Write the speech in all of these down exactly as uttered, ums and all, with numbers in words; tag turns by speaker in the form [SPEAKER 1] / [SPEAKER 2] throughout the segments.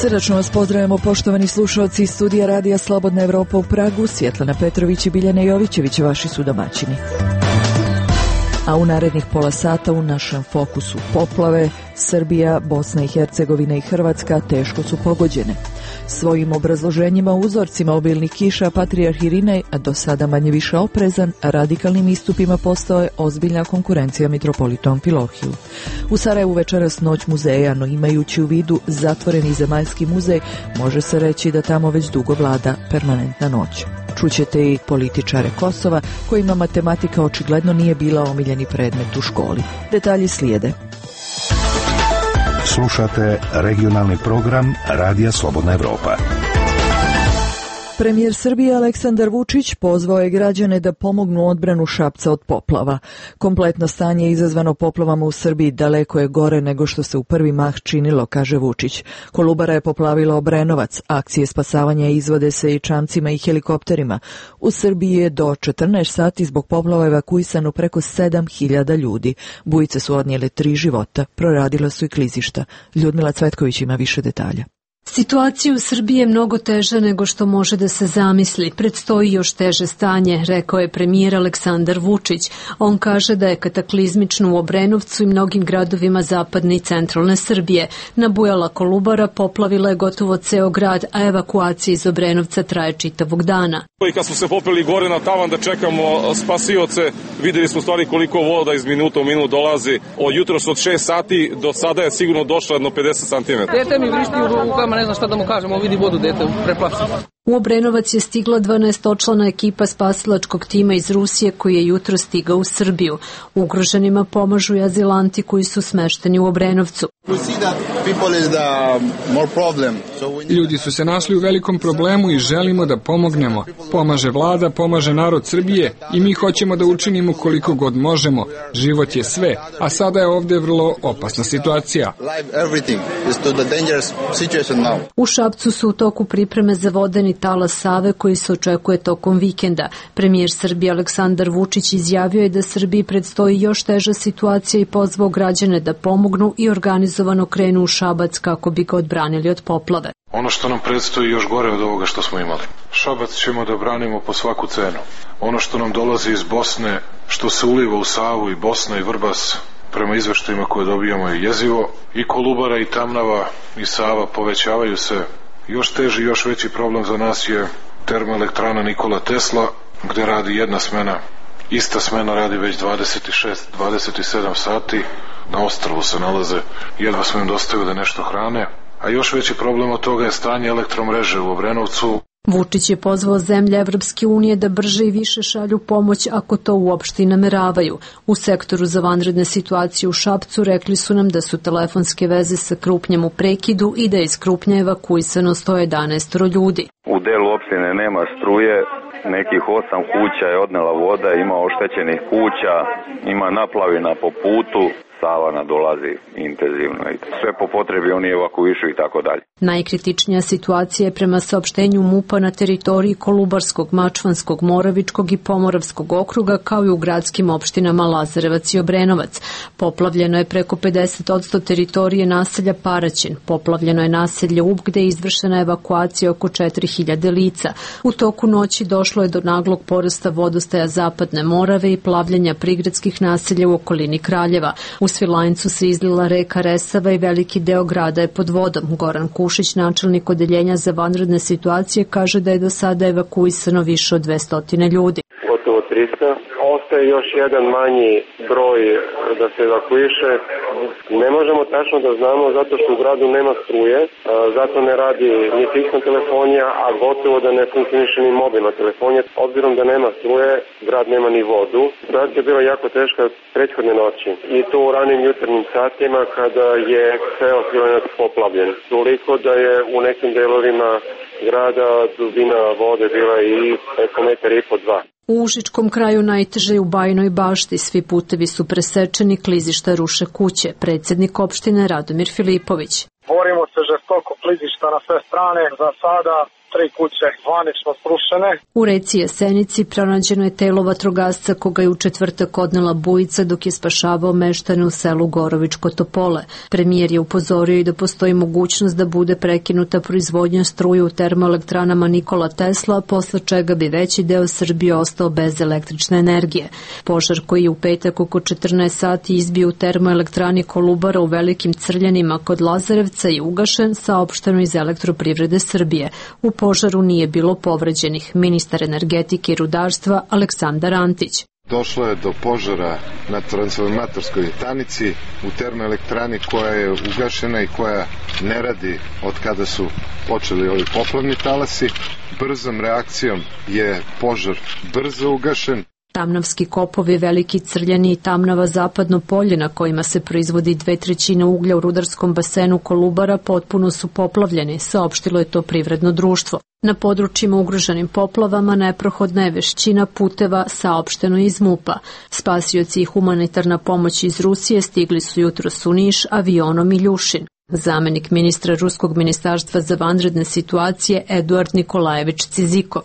[SPEAKER 1] Srdačno vas pozdravljamo, poštovani slušalci iz studija Radija Slobodna Evropa u Pragu. Svjetlana Petrović i Biljana Jovićević, vaši su domaćini. A u narednih pola sata u našem fokusu poplave, Srbija, Bosna i Hercegovina i Hrvatska teško su pogođene. Svojim obrazloženjima o uzorcima obilnih kiša Patrijarh Irinej, a do sada manje više oprezan, radikalnim istupima postao je ozbiljna konkurencija mitropolitu Amfilohiju. U Sarajevu večeras noć muzeja, no imajući u vidu zatvoreni zemaljski muzej, može se reći da tamo već dugo vlada permanentna noć. Čućete i političare Kosova, kojima matematika očigledno nije bila omiljeni predmet u školi. Detalji slijede.
[SPEAKER 2] Slušate regionalni program Radija Slobodna Evropa.
[SPEAKER 1] Premijer Srbije Aleksandar Vučić pozvao je građane da pomognu odbranu Šapca od poplava. Kompletno stanje izazvano poplavama u Srbiji daleko je gore nego što se u prvi mah činilo, kaže Vučić. Kolubara je poplavila Obrenovac, akcije spasavanja izvode se i čamcima i helikopterima. U Srbiji je do četrnaest sati zbog poplava evakuisano preko sedam hiljada ljudi. Bujice su odnijele tri života, proradila su i klizišta. Ljudmila Cvetković ima više detalja.
[SPEAKER 3] Situacija u Srbiji je mnogo teža nego što može da se zamisli. Predstoji još teže stanje, rekao je premijer Aleksandar Vučić. On kaže da je kataklizmično u Obrenovcu i mnogim gradovima zapadne i centralne Srbije. Nabujala Kolubara, poplavila je gotovo ceo grad, a evakuacija iz Obrenovca traje čitavog dana.
[SPEAKER 4] I kad smo se popeli gore na tavan da čekamo spasioce, videli smo stvari koliko voda iz minuta u minut dolazi. Od jutros od šest sati do sada je sigurno došlo jedno pedeset santimetara.
[SPEAKER 5] Dete mi vrišti u rukama, ne znam šta da mu kažemo, vidi vodu, dete preplašeno.
[SPEAKER 3] U Obrenovac je stigla dvanaestočlana ekipa spasilačkog tima iz Rusije koji je jutro stigao u Srbiju. Ugroženima pomažu i azilanti koji su smešteni u Obrenovcu.
[SPEAKER 6] Ljudi su se našli u velikom problemu i želimo da pomognemo. Pomaže vlada, pomaže narod Srbije i mi hoćemo da učinimo koliko god možemo. Život je sve, a sada je ovdje vrlo opasna situacija.
[SPEAKER 3] U Šapcu su u toku pripreme za vodeni talas Save koji se očekuje tokom vikenda. Premijer Srbije Aleksandar Vučić izjavio je da Srbiji predstoji još teža situacija i pozvao građane da pomognu i organizovano krenu u Šabac kako bi ga odbranili od poplave.
[SPEAKER 7] Ono što nam predstoji još gore od ovoga što smo imali. Šabac ćemo da branimo po svaku cenu. Ono što nam dolazi iz Bosne, što se uliva u Savu i Bosna i Vrbas, prema izveštajima koje dobijamo je jezivo. I Kolubara i Tamnava i Sava povećavaju se. Još teži, još veći problem za nas je termoelektrana Nikola Tesla, gde radi jedna smena. Ista smena radi već dvadeset šest do dvadeset sedam sati. Na ostrvu se nalaze, jedva smo im dostavili nešto hrane. A još veći problem od toga je stanje elektromreže u Obrenovcu.
[SPEAKER 3] Vučić je pozvao zemlje Evropske unije da brže i više šalju pomoć ako to uopšte i nameravaju. U sektoru za vanredne situacije u Šapcu rekli su nam da su telefonske veze sa Krupnjem u prekidu i da je iz Krupnja evakuisano sto jedanaest ljudi.
[SPEAKER 8] U delu opštine nema struje, nekih osam kuća je odnela voda, ima oštećenih kuća, ima naplavina po putu. Sava nadolazi intenzivno i sve po potrebi oni evakuišu i tako dalje.
[SPEAKER 3] Najkritičnija situacija je prema saopštenju MUP-a na teritoriji Kolubarskog, Mačvanskog, Moravičkog i Pomoravskog okruga kao i u gradskim opštinama Lazarevac i Obrenovac. Poplavljeno je preko pedeset posto teritorije naselja Paraćin. Poplavljeno je naselje Ub gde je izvršena evakuacija oko četiri hiljade lica. U toku noći došlo je do naglog porasta vodostaja Zapadne Morave i plavljanja prigradskih naselja u okolini Kraljeva. U Svilajncu se izlila reka Resava i veliki deo grada je pod vodom. Goran Kušić, načelnik odeljenja za vanredne situacije, kaže da je do sada evakuisano više od dvesta ljudi.
[SPEAKER 9] Gotovo trista. Ostaje još jedan manji broj da se evakuiše. Ne možemo tačno da znamo zato što u gradu nema struje, zato ne radi ni fiksna telefonija, a gotovo da ne funkcioniše ni mobilna telefonija. Obzirom da nema struje, grad nema ni vodu. Situacija je bila jako teška prethodne noći i to u ranim jutarnjim satima kada je ceo Svilajnac poplavljen. Toliko da je u nekim delovima grada dubina vode bila i oko metar i po dva.
[SPEAKER 3] U Užičkom kraju najteže je u Bajinoj Bašti. Svi putevi su presečeni, klizišta ruše kuće. Predsjednik opštine Radomir Filipović.
[SPEAKER 10] Borimo se žestoko, klizišta na sve strane. Za sada tri kuće zvanično srušene.
[SPEAKER 3] U reci Jesenici pronađeno je telo vatrogasca koga je u četvrtak odnela bujica dok je spašavao meštane u selu Gorovičko Topole. Premijer je upozorio i da postoji mogućnost da bude prekinuta proizvodnja struje u termoelektranama Nikola Tesla, posle čega bi veći deo Srbije ostao bez električne energije. Požar koji je u petak oko četrnaest sati izbio u termoelektrani Kolubara u Velikim Crljanima kod Lazarevca je ugašen, saopšteno iz Elektroprivrede Srbije. U požaru nije bilo povređenih. Ministar energetike i rudarstva Aleksandar Antić.
[SPEAKER 11] Došlo je do požara na transformatorskoj stanici u termoelektrani koja je ugašena i koja ne radi od kada su počeli ovi poplavni talasi. Brzom reakcijom je požar brzo ugašen.
[SPEAKER 3] Tamnavski kopovi, Veliki Crljani i Tamnava Zapadno polje na kojima se proizvodi dve trećine uglja u rudarskom basenu Kolubara potpuno su poplavljeni, saopštilo je to privredno društvo. Na područjima ugroženim poplavama neprohodna je vešćina puteva, saopšteno iz MUP-a. Spasioci i humanitarna pomoć iz Rusije stigli su jutros u Niš avionom Iljušin. Zamenik ministra Ruskog ministarstva za vanredne situacije Eduard Nikolajević Ciziko.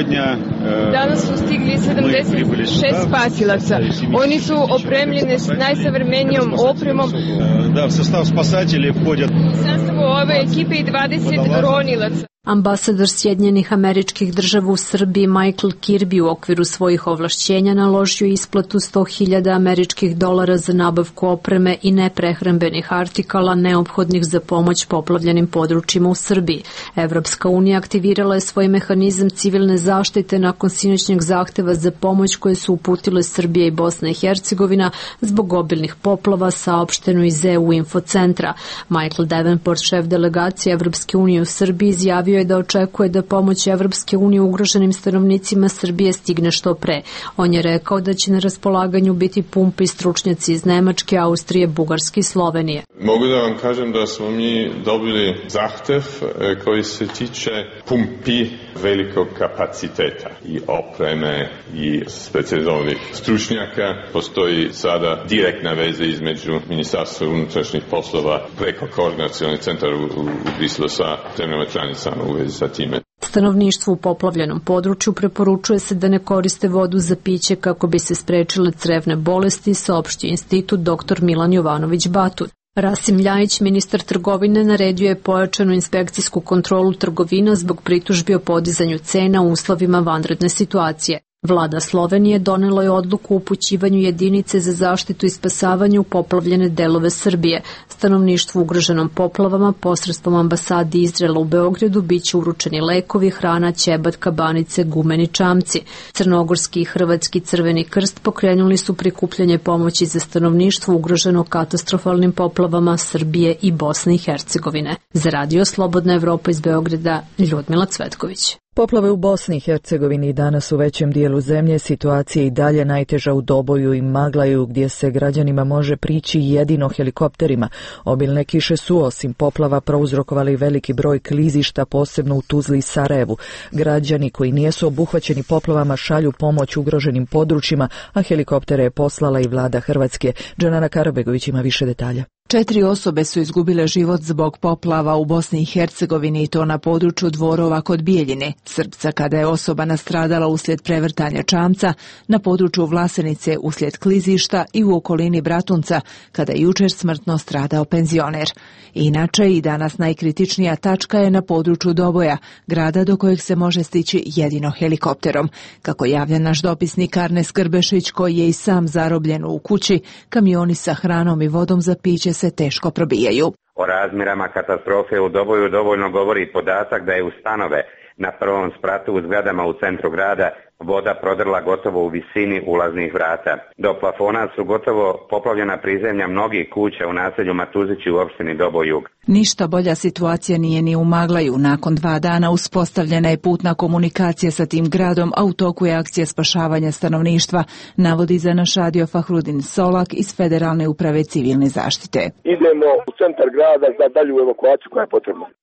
[SPEAKER 12] Danas su stigli sedamdeset šest spasilaca. Oni su opremljeni s najsavremenijom opremom.
[SPEAKER 13] Da, u sastav spasatelja vходят.
[SPEAKER 12] U sastavu ove ekipe i dvadeset ronilaca.
[SPEAKER 3] Ambasador Sjedinjenih Američkih Država u Srbiji Michael Kirby u okviru svojih ovlašćenja naložio isplatu sto hiljada američkih dolara za nabavku opreme i neprehrambenih artikala neophodnih za pomoć poplavljenim područjima u Srbiji. Evropska unija aktivirala je svoj mehanizam civilne zaštite nakon sinoćnjeg zahteva za pomoć koje su uputile Srbija i Bosna i Hercegovina zbog obilnih poplava, saopšteno iz E U infocentra. Michael Davenport, šef delegacije Evropske unije u Srbiji, izjavio je da očekuje da pomoć Evropske unije ugroženim stanovnicima Srbije stigne što pre. On je rekao da će na raspolaganju biti pumpe i stručnjaci iz Nemačke, Austrije, Bugarske i Slovenije.
[SPEAKER 14] Mogu da vam kažem da smo mi dobili zahtev koji se tiče pumpi velikog kapaciteta i opreme i specijalizovanih stručnjaka. Postoji sada direktna veza između Ministarstva unutrašnjih poslova preko koordinacioni centar u, u Briselu sa zemljama članicama u vezi sa time.
[SPEAKER 3] Stanovništvu u poplavljenom području preporučuje se da ne koriste vodu za piće kako bi se sprečile crevne bolesti, saopštio institut dr Milan Jovanović Batut. Rasim Ljajić, ministar trgovine, naredio je pojačanu inspekcijsku kontrolu trgovina zbog pritužbi o podizanju cena u uslovima vanredne situacije. Vlada Slovenije donela je odluku o upućivanju jedinice za zaštitu i spasavanje u poplavljene delove Srbije. Stanovništvu ugroženom poplavama posredstvom ambasadi Izraela u Beogradu biće uručeni lekovi, hrana, ćebat, kabanice, gumeni čamci. Crnogorski i Hrvatski Crveni krst pokrenuli su prikupljanje pomoći za stanovništvo ugroženo katastrofalnim poplavama Srbije i Bosne i Hercegovine. Za Radio Slobodna Evropa iz Beograda, Ljudmila Cvetković.
[SPEAKER 1] Poplave u Bosni i Hercegovini i danas u većem dijelu zemlje, situacija i dalje najteža u Doboju i Maglaju, gdje se građanima može prići jedino helikopterima. Obilne kiše su, osim poplava, prouzrokovali veliki broj klizišta, posebno u Tuzli i Sarajevu. Građani koji nisu obuhvaćeni poplavama šalju pomoć ugroženim područjima, a helikoptere je poslala i vlada Hrvatske. Džanana Karabegović ima više detalja.
[SPEAKER 15] Četiri osobe su izgubile život zbog poplava u Bosni i Hercegovini i to na području Dvorova kod Bijeljine, Srpca kada je osoba nastradala uslijed prevrtanja čamca, na području Vlasenice uslijed klizišta i u okolini Bratunca kada je jučer smrtno stradao penzioner. Inače i danas najkritičnija tačka je na području Doboja, grada do kojeg se može stići jedino helikopterom. Kako javlja naš dopisnik Arnes Grbešić, koji je i sam zarobljen u kući, kamioni sa hranom i vodom za piće se teško probijaju.
[SPEAKER 16] O razmjerama katastrofe u Doboju dovoljno govori podatak da je u stanove na prvom spratu u zgradama u centru grada voda prodrla gotovo u visini ulaznih vrata. Do plafona su gotovo poplavljena prizemlja mnogih kuća u naselju Matuzići u opštini Doboj Jug.
[SPEAKER 15] Ništa bolja situacija nije ni u Maglaju. Nakon dva dana uspostavljena je putna komunikacija sa tim gradom, a u toku je akcija spašavanja stanovništva, navodi za naš radio Fahrudin Solak iz Federalne uprave civilne zaštite.
[SPEAKER 10] Idemo u centar grada za dalju evakuaciju koja je potrebna.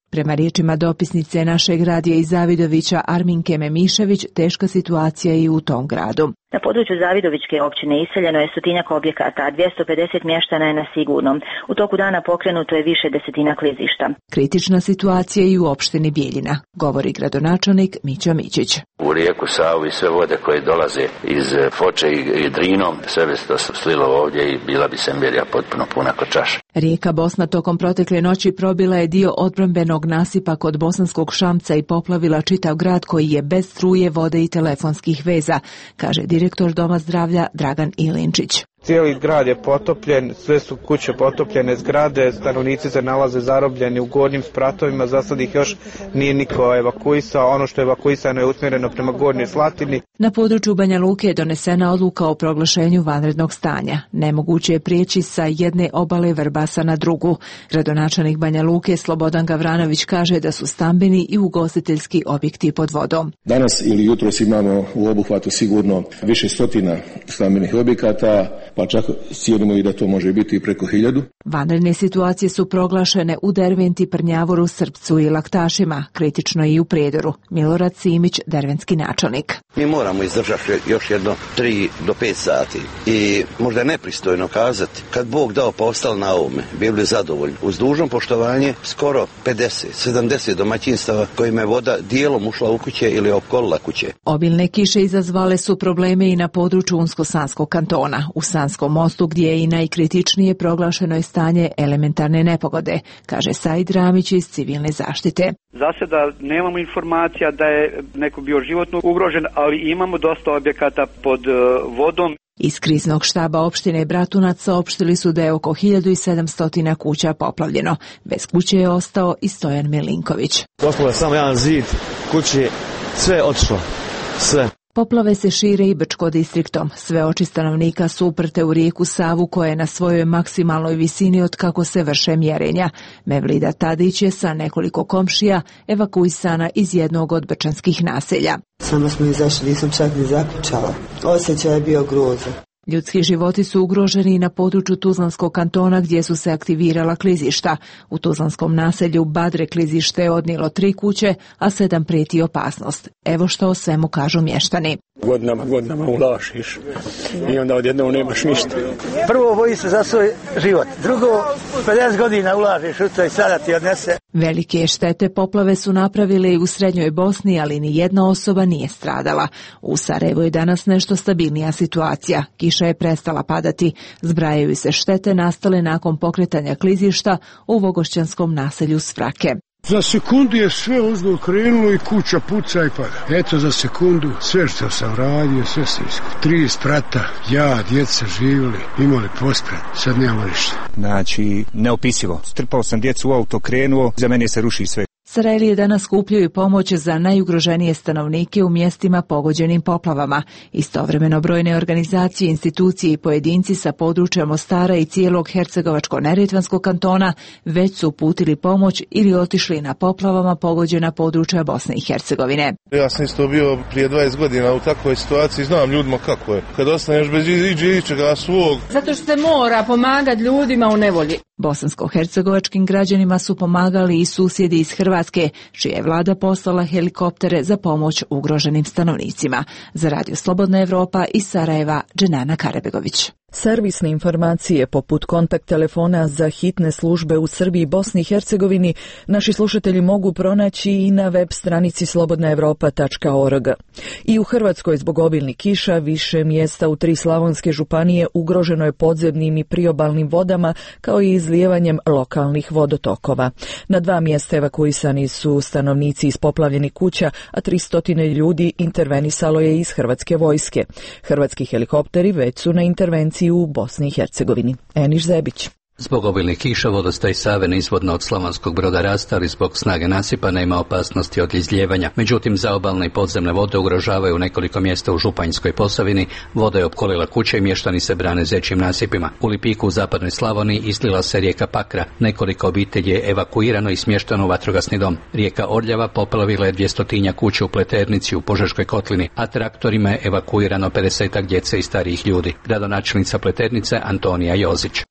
[SPEAKER 15] Prema riječima dopisnice našeg radija iz Zavidovića Arminke Memišević, teška situacija je i u tom gradu.
[SPEAKER 17] Na području Zavidovićke općine iseljeno je stotinjak objekata, a dvjesto pedeset mještana je na sigurnom. U toku dana pokrenuto je više desetina klizišta.
[SPEAKER 15] Kritična situacija je i u opštini Bijeljina, govori gradonačelnik Mićo Mićić.
[SPEAKER 18] U rijeku Savu i sve vode koje dolaze iz Foče i Drinom, sve bi se slilo ovdje i bila bi Semberija potpuno puna ko čaša.
[SPEAKER 15] Rijeka Bosna tokom protekle noći probila je dio odbrambenog nasipa kod Bosanskog Šamca i poplavila čitav grad koji je bez struje, vode i telefonskih veza, kaže direktor Doma zdravlja Dragan Ilinčić.
[SPEAKER 19] Cijeli grad je potopljen, sve su kuće potopljene, zgrade, stanovnici se nalaze zarobljeni u gornjim spratovima, za sad ih još nije niko evakuisao, ono što je evakuisano je usmjereno prema Gornjoj Slatini.
[SPEAKER 15] Na području Banja Luke je donesena odluka o proglašenju vanrednog stanja. Nemoguće je prijeći sa jedne obale Vrbasa na drugu. Gradonačelnik Banja Luke Slobodan Gavranović kaže da su stambeni i ugostiteljski objekti pod vodom.
[SPEAKER 20] Danas ili jutros imamo u obuhvatu sigurno više stotina stambenih objekata, pa čak cijenimo i da to može biti i preko hiljadu.
[SPEAKER 15] Vanredne situacije su proglašene u Derventi, Prnjavoru, Srpcu i Laktašima, kritično i u Prijedoru. Milorad Simić, dervenski načelnik.
[SPEAKER 21] Mi moramo izdržati još jedno tri do pet sati i možda je nepristojno kazati, kad Bog dao pa ostali na ovome, bili zadovoljni. Uz dužno poštovanje skoro pedeset sedamdeset domaćinstava kojima je voda dijelom ušla u kuće ili opkolila kuće.
[SPEAKER 15] Obilne kiše izazvale su probleme i na području Unsko-Sanskog kantona. U Sanskom mostu, gdje je i najkritičnije, proglašeno je stanje elementarne nepogode, kaže Said Ramić iz civilne zaštite.
[SPEAKER 22] Za sada nemamo informacija da je neko bio životno ugrožen, ali imamo dosta objekata pod uh, vodom.
[SPEAKER 15] Iz kriznog štaba opštine Bratunac saopštili su da je oko hiljadu sedamsto kuća poplavljeno. Bez kuće je ostao i Stojan Milinković.
[SPEAKER 23] Ostalo je samo jedan zid kući, sve je otišlo, sve.
[SPEAKER 15] Poplave se šire i Brčko distriktom. Sve oči stanovnika su uprte u rijeku Savu koja je na svojoj maksimalnoj visini od kako se vrše mjerenja. Mevlida Tadić je sa nekoliko komšija evakuisana iz jednog od brčanskih naselja.
[SPEAKER 24] Samo smo izašli, nisam čak ni zaključala. Osjećaj je bio grozan.
[SPEAKER 15] Ljudski životi su ugroženi i na području Tuzlanskog kantona gdje su se aktivirala klizišta. U tuzlanskom naselju Badre klizište je odnijelo tri kuće, a sedam prijeti opasnost. Evo što o svemu kažu mještani.
[SPEAKER 25] Godinama, godinama ulažiš i onda odjednom nemaš ništa.
[SPEAKER 24] Prvo boji se za svoj život, drugo pedeset godina ulažiš u to i sada ti odnese.
[SPEAKER 15] Velike štete poplave su napravile i u Srednjoj Bosni, ali ni jedna osoba nije stradala. U Sarajevu je danas nešto stabilnija situacija. Kiša je prestala padati. Zbrajaju se štete nastale nakon pokretanja klizišta u Vogošćanskom naselju Svrake.
[SPEAKER 26] Za sekundu je sve ozgo krenulo i kuća puca i pada. Eto za sekundu sve što sam radio, sve se iskupilo. Tri sprata, ja, djeca živjeli, imali pospred, sad nemamo ništa.
[SPEAKER 27] Znači, neopisivo. Strpao sam djecu u auto, krenuo, za mene se ruši sve.
[SPEAKER 15] Sarajlije danas skupljaju pomoć za najugroženije stanovnike u mjestima pogođenim poplavama. Istovremeno brojne organizacije, institucije i pojedinci sa područja Mostara i cijelog Hercegovačko-neretvanskog kantona već su uputili pomoć ili otišli na poplavama pogođena područja Bosne i Hercegovine.
[SPEAKER 28] Ja sam isto bio prije dvadeset godina u takvoj situaciji, znam ljudima kako je. Kad ostaneš bez iđe ičega svog.
[SPEAKER 29] Zato što se mora pomagati ljudima u nevolji.
[SPEAKER 15] Bosansko-hercegovačkim građanima su pomagali i susjedi iz Hrvatske, čija je vlada poslala helikoptere za pomoć ugroženim stanovnicima. Za Radio Slobodna Evropa iz Sarajeva, Dženana Karebegović.
[SPEAKER 1] Servisne informacije poput kontakt telefona za hitne službe u Srbiji i Bosni i Hercegovini naši slušatelji mogu pronaći i na web stranici slobodna evropa tačka org. I u Hrvatskoj zbog obilnih kiša više mjesta u tri slavonske županije ugroženo je podzemnim i priobalnim vodama kao i izlijevanjem lokalnih vodotokova. Na dva mjesta evakuisani su stanovnici iz poplavljenih kuća, a tristo ljudi intervenisalo je iz Hrvatske vojske. Hrvatski helikopteri već su na intervenciji u Bosni i Hercegovini. Eniš Zebić.
[SPEAKER 30] Zbog obilnih kiša vodostaj Save nizvodno od Slavonskog Broda raste, ali zbog snage nasipa nema opasnosti od izljevanja. Međutim, zaobalne i podzemne vode ugrožavaju nekoliko mjesta u Županjskoj Posavini. Voda je opkolila kuće i mještani se brane zečjim nasipima. U Lipiku u zapadnoj Slavoniji izlila se rijeka Pakra. Nekoliko obitelji je evakuirano i smješteno u vatrogasni dom. Rijeka Orljava poplavila je dvjestotinja kuća u Pleternici u Požeškoj kotlini, a traktorima je evakuirano pedesetak djece i starijih ljudi. Gradonačelnica Pleternice Antonija Jozić.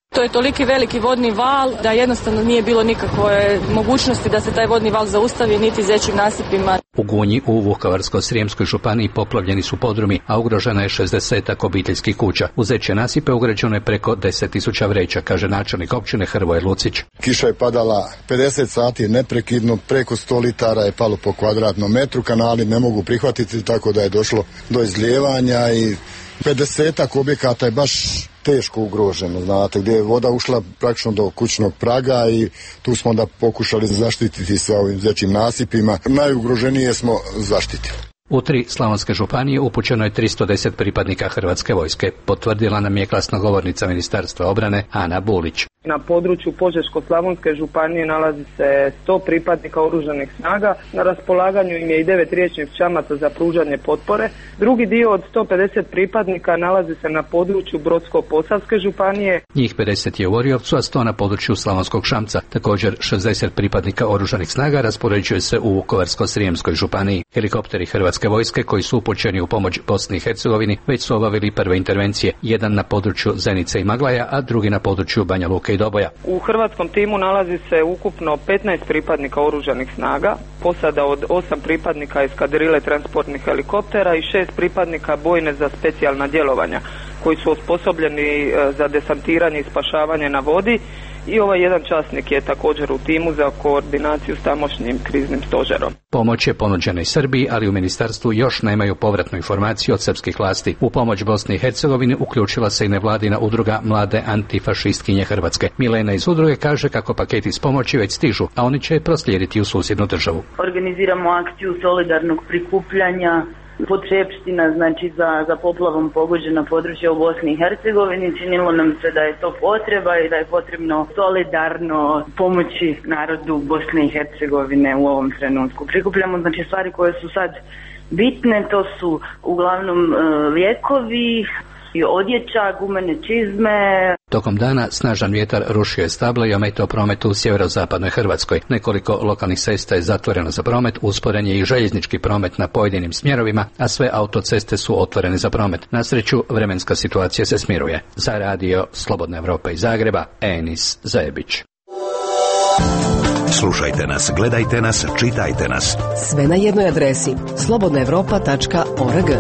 [SPEAKER 29] To je toliki veliki vodni val da jednostavno nije bilo nikakve mogućnosti da se taj vodni val zaustavi niti zećim nasipima.
[SPEAKER 30] U Gunji u Vukovarsko-srijemskoj županiji poplavljeni su podrumi, a ugrožena je šezdesetak obiteljskih kuća. U zeće nasipe ugrađeno je preko deset tisuća vreća, kaže načelnik općine Hrvoje Lucić.
[SPEAKER 2] Kiša je padala pedeset sati neprekidno, preko sto litara je palo po kvadratnom metru, kanali ne mogu prihvatiti, tako da je došlo do izlijevanja i pedesetak objekata je baš teško ugroženo, znate, gdje je voda ušla praktično do kućnog praga i tu smo da pokušali zaštititi sa ovim zećim nasipima. Najugroženije smo zaštitili.
[SPEAKER 30] U tri slavonske županije upućeno je tristo deset pripadnika Hrvatske vojske, potvrdila nam je glasnogovornica Ministarstva obrane Ana Bulić.
[SPEAKER 4] Na području Požeško-slavonske županije nalazi se sto pripadnika oružanih snaga, na raspolaganju im je i devet riječnih čamaca za pružanje potpore. Drugi dio od sto pedeset pripadnika nalazi se na području Brodsko-posavske županije.
[SPEAKER 30] Njih pedeset je u Orjovcu, a sto na području Slavonskog Šamca. Također šezdeset pripadnika oružanih snaga raspoređuje se u Vukovarsko-srijemskoj županiji. Helikopteri Hrvatske vojske koji su upućeni u pomoć Bosni i Hercegovini već su obavili prve intervencije, jedan na području Zenice i Maglaja, a drugi na području Banja Luke i Doboja.
[SPEAKER 4] U hrvatskom timu nalazi se ukupno petnaest pripadnika oružanih snaga, posada od osam pripadnika eskadrile transportnih helikoptera i šest pripadnika bojne za specijalna djelovanja, koji su osposobljeni za desantiranje i spašavanje na vodi, i ovaj jedan časnik je također u timu za koordinaciju s tamošnjim kriznim stožerom.
[SPEAKER 30] Pomoć je ponuđena i Srbiji, ali u ministarstvu još nemaju povratnu informaciju od srpskih vlasti. U pomoć Bosni i Hercegovini uključila se i nevladina udruga Mlade antifašistkinje Hrvatske. Milena iz udruge kaže kako paketi s pomoći već stižu, a oni će proslijediti u susjednu državu.
[SPEAKER 5] Organiziramo akciju solidarnog prikupljanja potrepština, znači za, za poplavom pogođena područja u Bosni i Hercegovini. Činilo nam se da je to potreba i da je potrebno solidarno pomoći narodu Bosne i Hercegovine u ovom trenutku. Prikupljamo znači stvari koje su sad bitne, to su uglavnom e, lijekovi, odjeća, gumene čizme.
[SPEAKER 30] Tokom dana snažan vjetar rušio je stabla i ometao promet u sjeverozapadnoj Hrvatskoj. Nekoliko lokalnih cesta je zatvoreno za promet, usporen je i željeznički promet na pojedinim smjerovima, a sve autoceste su otvorene za promet. Na sreću, vremenska situacija se smiruje. Za radio Slobodna Evropa iz Zagreba, Enis Zajebić.
[SPEAKER 6] Slušajte nas, gledajte nas, čitajte nas.
[SPEAKER 7] Sve na jednoj adresi slobodna evropa tačka org.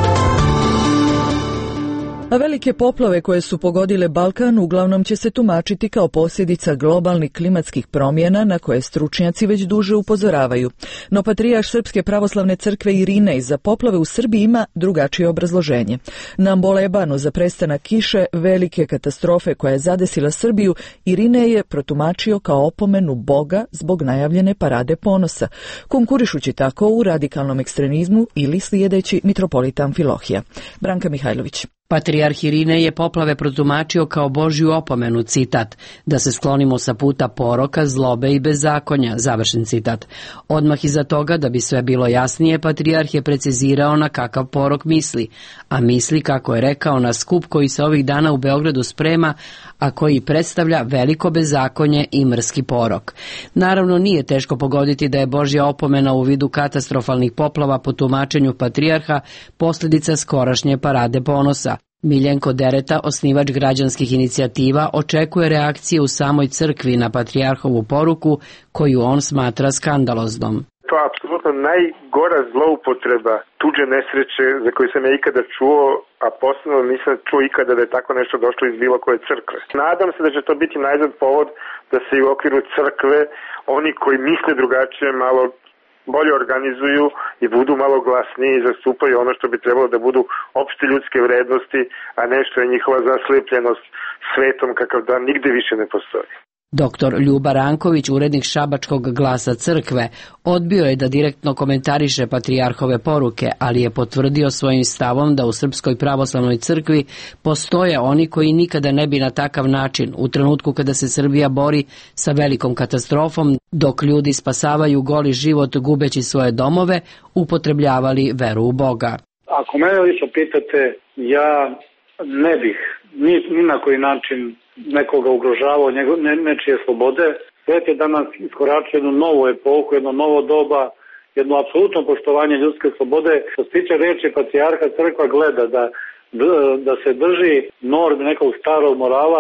[SPEAKER 1] A velike poplave koje su pogodile Balkan uglavnom će se tumačiti kao posljedica globalnih klimatskih promjena na koje stručnjaci već duže upozoravaju. No patrijarh Srpske pravoslavne crkve Irinej za poplave u Srbiji ima drugačije obrazloženje. Na Bolebanu za prestanak kiše, velike katastrofe koja je zadesila Srbiju, Irinej je protumačio kao opomenu Boga zbog najavljene parade ponosa, konkurišući tako u radikalnom ekstremizmu ili slijedeći mitropolita Amfilohija. Branka Mihajlović.
[SPEAKER 8] Patrijarh Irinej je poplave protumačio kao Božju opomenu, citat, da se sklonimo sa puta poroka, zlobe i bezakonja, završen citat. Odmah iza toga, da bi sve bilo jasnije, patrijarh je precizirao na kakav porok misli, a misli, kako je rekao, na skup koji se ovih dana u Beogradu sprema, a koji predstavlja veliko bezakonje i mrski porok. Naravno, nije teško pogoditi da je Božja opomena u vidu katastrofalnih poplava po tumačenju patrijarha posljedica skorašnje parade ponosa. Miljenko Dereta, osnivač građanskih inicijativa, očekuje reakcije u samoj crkvi na patrijarhovu poruku koju on smatra skandaloznom.
[SPEAKER 9] To je apsolutno najgora zloupotreba tuđe nesreće za koju sam ja ikada čuo, a posebno nisam čuo ikada da je tako nešto došlo iz bilo koje crkve. Nadam se da će to biti najzad povod da se i u okviru crkve oni koji misle drugačije malo bolje organizuju i budu malo glasniji i zastupaju ono što bi trebalo da budu opšte ljudske vrednosti, a ne što je njihova zaslepljenost svetom kakav da nigde više ne postoji.
[SPEAKER 8] Doktor Ljuba Ranković, urednik Šabačkog glasa crkve, odbio je da direktno komentariše patrijarhove poruke, ali je potvrdio svojim stavom da u Srpskoj pravoslavnoj crkvi postoje oni koji nikada ne bi na takav način, u trenutku kada se Srbija bori sa velikom katastrofom, dok ljudi spasavaju goli život gubeći svoje domove, upotrebljavali veru u Boga.
[SPEAKER 11] Ako mene lično pitate, ja ne bih ni, ni na koji način nekoga ugrožavao njego, ne, nečije slobode. Svet je danas iskoračio jednu novu epohu, jedno novo doba, jedno apsolutno poštovanje ljudske slobode. Što se tiče reči patrijarha, crkva gleda da, da se drži norm nekog starog morala,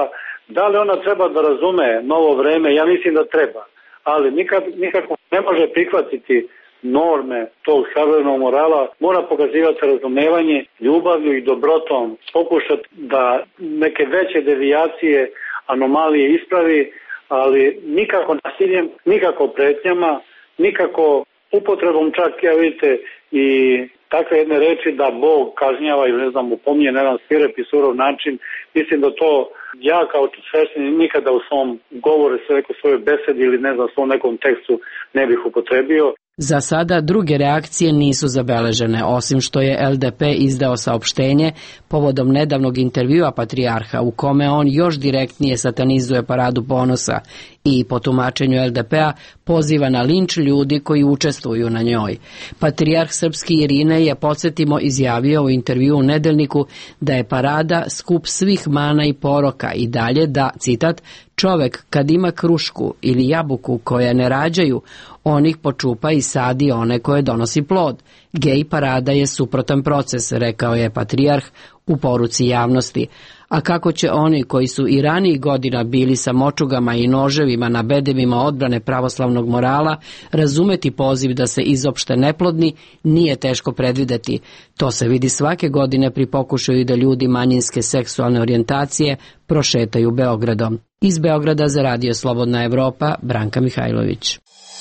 [SPEAKER 11] Da li ona treba da razume novo vreme? Ja mislim da treba, ali nikad, nikako ne može prihvatiti norme tog savremenog morala, mora pokazivati razumevanje, ljubavlju i dobrotom, pokušati da neke veće devijacije, anomalije ispravi, ali nikako nasiljem, nikako pretnjama, nikako upotrebom čak, ja vidite, i takve jedne reči da Bog kažnjava ili ne znam, upominje na jedan svirep i surov način. Mislim da to ja kao sveštenik nikada u svom govoru, sve neko svojoj besedi ili ne znam, svom nekom tekstu ne bih upotrebio.
[SPEAKER 8] Za sada druge reakcije nisu zabeležene, osim što je el de pe izdao saopštenje povodom nedavnog intervjua patrijarha u kome on još direktnije satanizuje paradu ponosa i po tumačenju el de pe-a poziva na linč ljudi koji učestvuju na njoj. Patrijarh srpski Irine je, podsjetimo, izjavio u intervjuu u Nedeljniku da je parada skup svih mana i poroka i dalje da, citat, čovek kad ima krušku ili jabuku koje ne rađaju, on ih počupa i sadi one koje donosi plod. Gej parada je suprotan proces, rekao je patrijarh u poruci javnosti. A kako će oni koji su i ranijih godina bili sa močugama i noževima na bedemima odbrane pravoslavnog morala razumeti poziv da se izopšte neplodni, nije teško predvideti. To se vidi svake godine pri pokušaju da ljudi manjinske seksualne orijentacije prošetaju Beogradom. Iz Beograda za Radio Slobodna Evropa, Branka Mihajlović.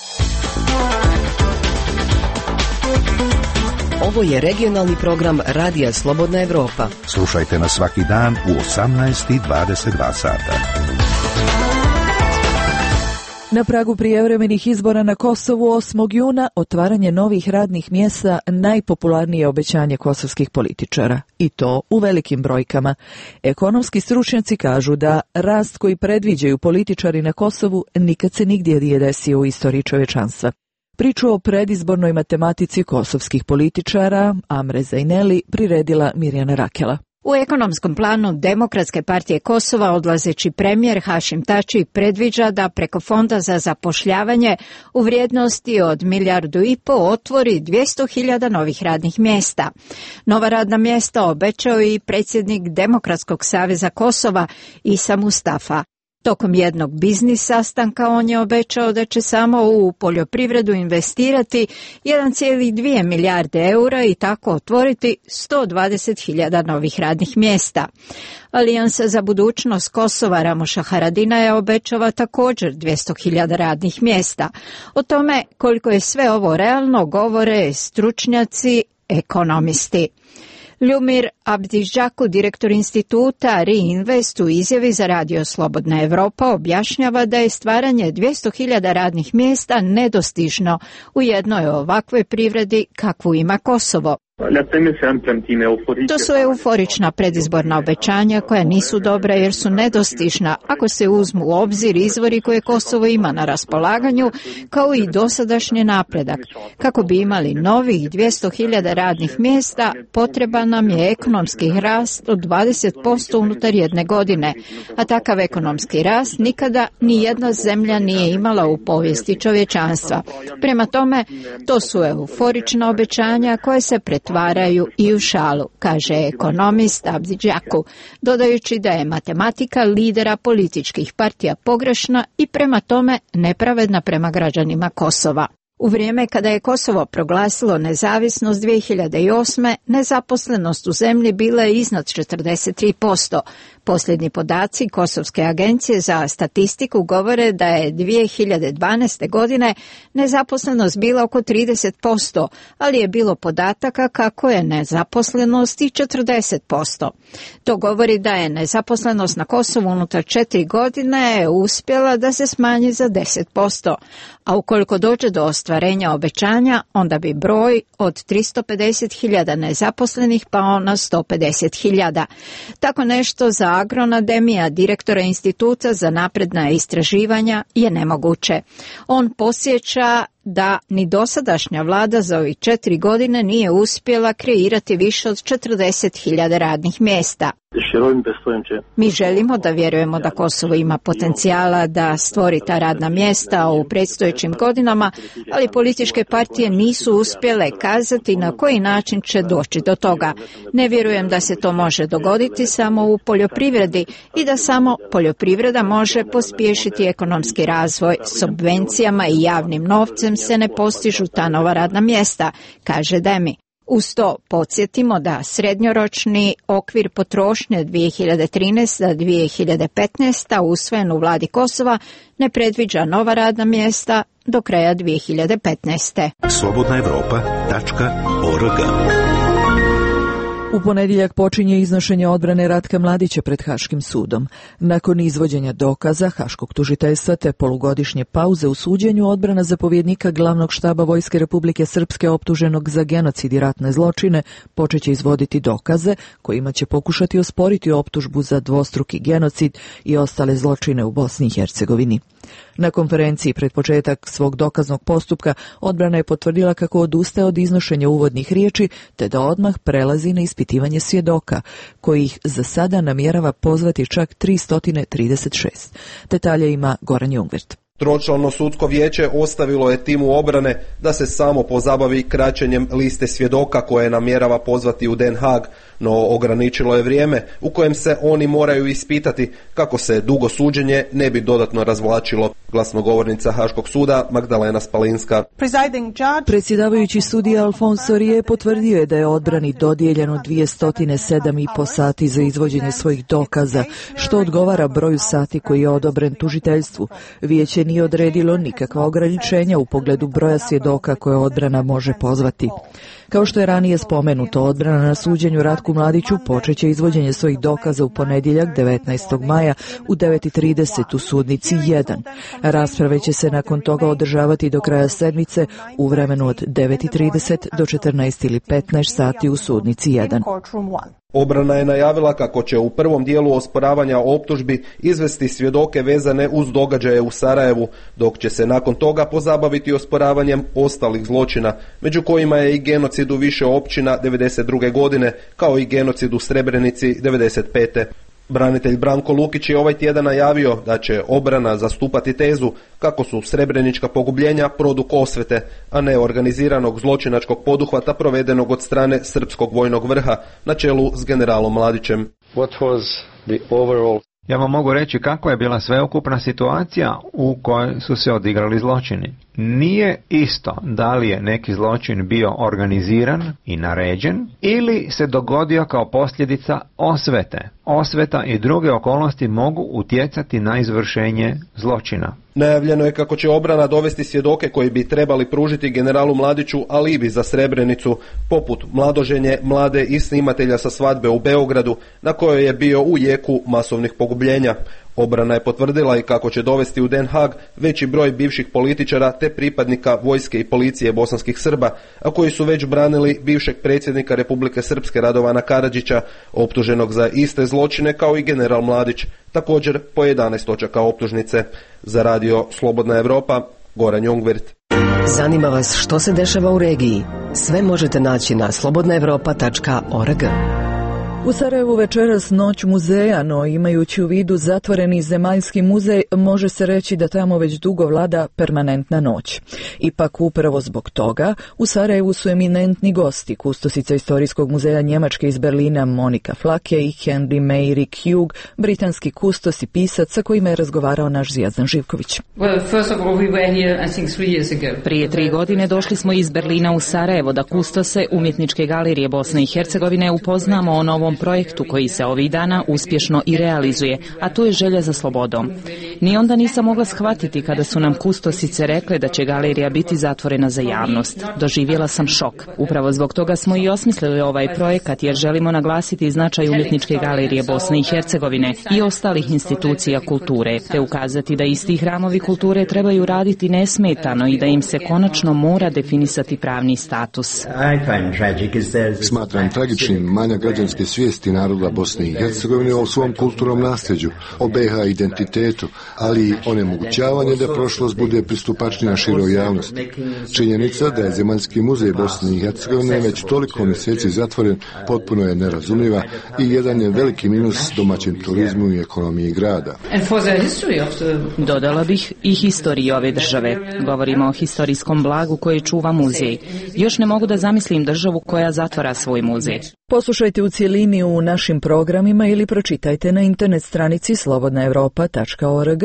[SPEAKER 7] Ovo je regionalni program Radija Slobodna Evropa.
[SPEAKER 6] Slušajte nas svaki dan u osamnaest i dvadeset dva sata.
[SPEAKER 1] Na pragu prijevremenih izbora na Kosovu osmog juna otvaranje novih radnih mjesta najpopularnije obećanje kosovskih političara. I to u velikim brojkama. Ekonomski stručnjaci kažu da rast koji predviđaju političari na Kosovu nikad se nigdje nije desio u istoriji čovječanstva. Priču o predizbornoj matematici kosovskih političara Amre Zajneli priredila Mirjana Rakela.
[SPEAKER 3] U ekonomskom planu Demokratske partije Kosova odlazeći premijer Hašim Tači predviđa da preko Fonda za zapošljavanje u vrijednosti od milijardu i po otvori dvjesto hiljada novih radnih mjesta. Nova radna mjesta obećao i predsjednik Demokratskog saveza Kosova Isa Mustafa. Tokom jednog biznis sastanka on je obećao da će samo u poljoprivredu investirati jedan zarez dvije milijarde eura i tako otvoriti sto dvadeset hiljada novih radnih mjesta. Alijansa za budućnost Kosova Ramoša Haradinaja obećava također dvjesto hiljada radnih mjesta. O tome koliko je sve ovo realno govore stručnjaci, ekonomisti. Ljumir Abdižaku, direktor instituta Reinvest, u izjavi za Radio Slobodna Evropa objašnjava da je stvaranje dvjesto hiljada radnih mjesta nedostižno u jednoj ovakvoj privredi kakvu ima Kosovo. To su euforična predizborna obećanja koja nisu dobra jer su nedostižna ako se uzmu u obzir izvori koje Kosovo ima na raspolaganju, kao i dosadašnji napredak. Kako bi imali novih dvjesto hiljada radnih mjesta, potreban nam je ekonomski rast od dvadeset posto unutar jedne godine, a takav ekonomski rast nikada ni jedna zemlja nije imala u povijesti čovječanstva. Prema tome, to su euforična obećanja koje se pretvaraju i u šalu, kaže ekonomist Abdiđaku, dodajući da je matematika lidera političkih partija pogrešna i prema tome nepravedna prema građanima Kosova. U vrijeme kada je Kosovo proglasilo nezavisnost dvije hiljade osme. nezaposlenost u zemlji bila je iznad četrdeset tri posto. Posljednji podaci Kosovske agencije za statistiku govore da je dvije hiljade dvanaeste. godine nezaposlenost bila oko trideset posto, ali je bilo podataka kako je nezaposlenost i četrdeset posto. To govori da je nezaposlenost na Kosovu unutar četiri godine uspjela da se smanji za deset posto, a ukoliko dođe do ostvarenja obećanja, onda bi broj od tristo pedeset hiljada nezaposlenih pao na sto pedeset hiljada. Tako nešto za Agronademija, direktora Instituta za napredna istraživanja, je nemoguće. On podsjeća da ni dosadašnja vlada za ovih četiri godine nije uspjela kreirati više od četrdeset hiljada radnih mjesta. Mi želimo da vjerujemo da Kosovo ima potencijala da stvori ta radna mjesta u predstojećim godinama, ali političke partije nisu uspjele kazati na koji način će doći do toga. Ne vjerujem da se to može dogoditi samo u poljoprivredi i da samo poljoprivreda može pospješiti ekonomski razvoj. Subvencijama i javnim novcem se ne postižu ta nova radna mjesta, kaže Demi. Uz to podsjetimo da srednjoročni okvir potrošnje dvije hiljade trinaeste do dvije hiljade petnaeste usvojen u vladi Kosova ne predviđa nova radna mjesta do kraja dvije hiljade petnaeste.
[SPEAKER 6] slobodna evropa tačka org.
[SPEAKER 1] U ponedjeljak počinje iznošenje odbrane Ratka Mladića pred Haškim sudom. Nakon izvođenja dokaza Haškog tužiteljstva te polugodišnje pauze u suđenju, odbrana zapovjednika glavnog štaba Vojske Republike Srpske optuženog za genocid i ratne zločine počeće izvoditi dokaze kojima će pokušati osporiti optužbu za dvostruki genocid i ostale zločine u Bosni i Hercegovini. Na konferenciji pred početak svog dokaznog postupka odbrana je potvrdila kako odustaje od iznošenja uvodnih riječi te da odmah prelazi na ispitivanje svjedoka, kojih za sada namjerava pozvati čak tristo trideset šest. Detalje ima Goran Jungwirth.
[SPEAKER 10] Tročlano sudsko vijeće ostavilo je timu obrane da se samo pozabavi kraćenjem liste svjedoka koje namjerava pozvati u Den Haag, no ograničilo je vrijeme u kojem se oni moraju ispitati kako se dugo suđenje ne bi dodatno razvlačilo. Glasnogovornica Haškog suda Magdalena Spalinska.
[SPEAKER 1] Predsjedavajući sudija Alfonso Rije potvrdio je da je odbrani dodijeljeno dvjesto sedam i po sati za izvođenje svojih dokaza, što odgovara broju sati koji je odobren tužiteljstvu. Vijeće nije odredilo nikakva ograničenja u pogledu broja svjedoka koje odbrana može pozvati. Kao što je ranije spomenuto, odbrana na suđenju Ratku Mladiću počeće izvođenje svojih dokaza u ponedjeljak devetnaestog maja u devet i trideset u sudnici jedan. Rasprave će se nakon toga održavati do kraja sedmice u vremenu od devet i trideset do četrnaest ili petnaest sati u sudnici jedan.
[SPEAKER 10] Obrana je najavila kako će u prvom dijelu osporavanja optužbi izvesti svjedoke vezane uz događaje u Sarajevu, dok će se nakon toga pozabaviti osporavanjem ostalih zločina, među kojima je i genocid u više općina devedeset druge godine, kao i genocid u Srebrenici devedeset pete. Branitelj Branko Lukić je ovaj tjedan najavio da će obrana zastupati tezu kako su srebrenička pogubljenja produkt osvete, a ne organiziranog zločinačkog poduhvata provedenog od strane srpskog vojnog vrha na čelu s generalom Mladićem.
[SPEAKER 12] What was the overall...
[SPEAKER 13] Ja vam mogu reći kako je bila sveukupna situacija u kojoj su se odigrali zločini. Nije isto da li je neki zločin bio organiziran i naređen ili se dogodio kao posljedica osvete. Osveta i druge okolnosti mogu utjecati na izvršenje zločina.
[SPEAKER 10] Najavljeno je kako će obrana dovesti svjedoke koji bi trebali pružiti generalu Mladiću alibi za Srebrenicu, poput mladoženje mlade i snimatelja sa svadbe u Beogradu, na kojoj je bio u jeku masovnih pogubljenja. Obrana je potvrdila i kako će dovesti u Den Haag veći broj bivših političara te pripadnika vojske i policije bosanskih Srba, a koji su već branili bivšeg predsjednika Republike Srpske Radovana Karadžića, optuženog za iste zločine kao i general Mladić, također po jedanaest točaka optužnice. Za radio Slobodna Evropa, Goran Jungwirth.
[SPEAKER 7] Zanima vas što se dešava u regiji? Sve možete naći na slobodna evropa tačka org.
[SPEAKER 1] U Sarajevu večeras noć muzeja, no imajući u vidu zatvoreni zemaljski muzej, može se reći da tamo već dugo vlada permanentna noć. Ipak upravo zbog toga u Sarajevu su eminentni gosti, kustosica Istorijskog muzeja Njemačke iz Berlina Monika Flake i Henry Meyrick Hugh, britanski kustos i pisac sa kojima je razgovarao naš Zijazdan Živković.
[SPEAKER 14] Prije tri godine došli smo iz Berlina u Sarajevo da kustose Umjetničke galerije Bosne i Hercegovine upoznamo o novom projektu koji se ovih dana uspješno i realizuje, a to je želja za slobodom. Ni onda nisam mogla shvatiti kada su nam kustosice rekle da će galerija biti zatvorena za javnost. Doživjela sam šok. Upravo zbog toga smo i osmislili ovaj projekat jer želimo naglasiti značaj Umjetničke galerije Bosne i Hercegovine i ostalih institucija kulture, te ukazati da isti hramovi kulture trebaju raditi nesmetano i da im se konačno mora definisati pravni status.
[SPEAKER 16] Smatram tragičnim manjak građanske svijesti naroda Bosne i Hercegovine o svom kulturnom nasljeđu, o B iH identitetu, ali i onemogućavanje da prošlost bude pristupačnija široj javnosti. Činjenica da je Zemaljski muzej Bosne i Hercegovine već toliko mjeseci zatvoren potpuno je nerazumljiva i jedan je veliki minus domaćem turizmu i ekonomiji grada.
[SPEAKER 14] Dodala bih i historiji ove države. Govorimo o historijskom blagu koje čuva muzej. Još ne mogu da zamislim državu koja zatvara svoj muzej.
[SPEAKER 1] Poslušajte u cijelini u našim programima ili pročitajte na internet stranici slobodna europa tačka org.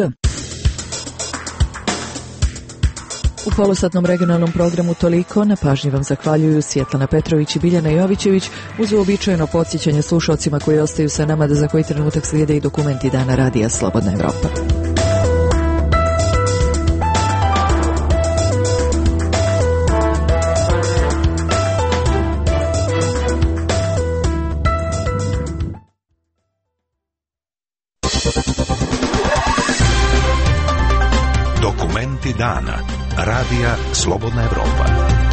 [SPEAKER 1] U polosatnom regionalnom programu toliko. Na pažnji vam zahvaljuju Svjetlana Petrović i Biljana Jovićević, uz uobičajeno podsjećanje slušalcima koji ostaju sa nama da za koji trenutak slijede i dokumenti Dana radija Slobodna Evropa.
[SPEAKER 6] Dokumenti dana. Radija Slobodna Evropa.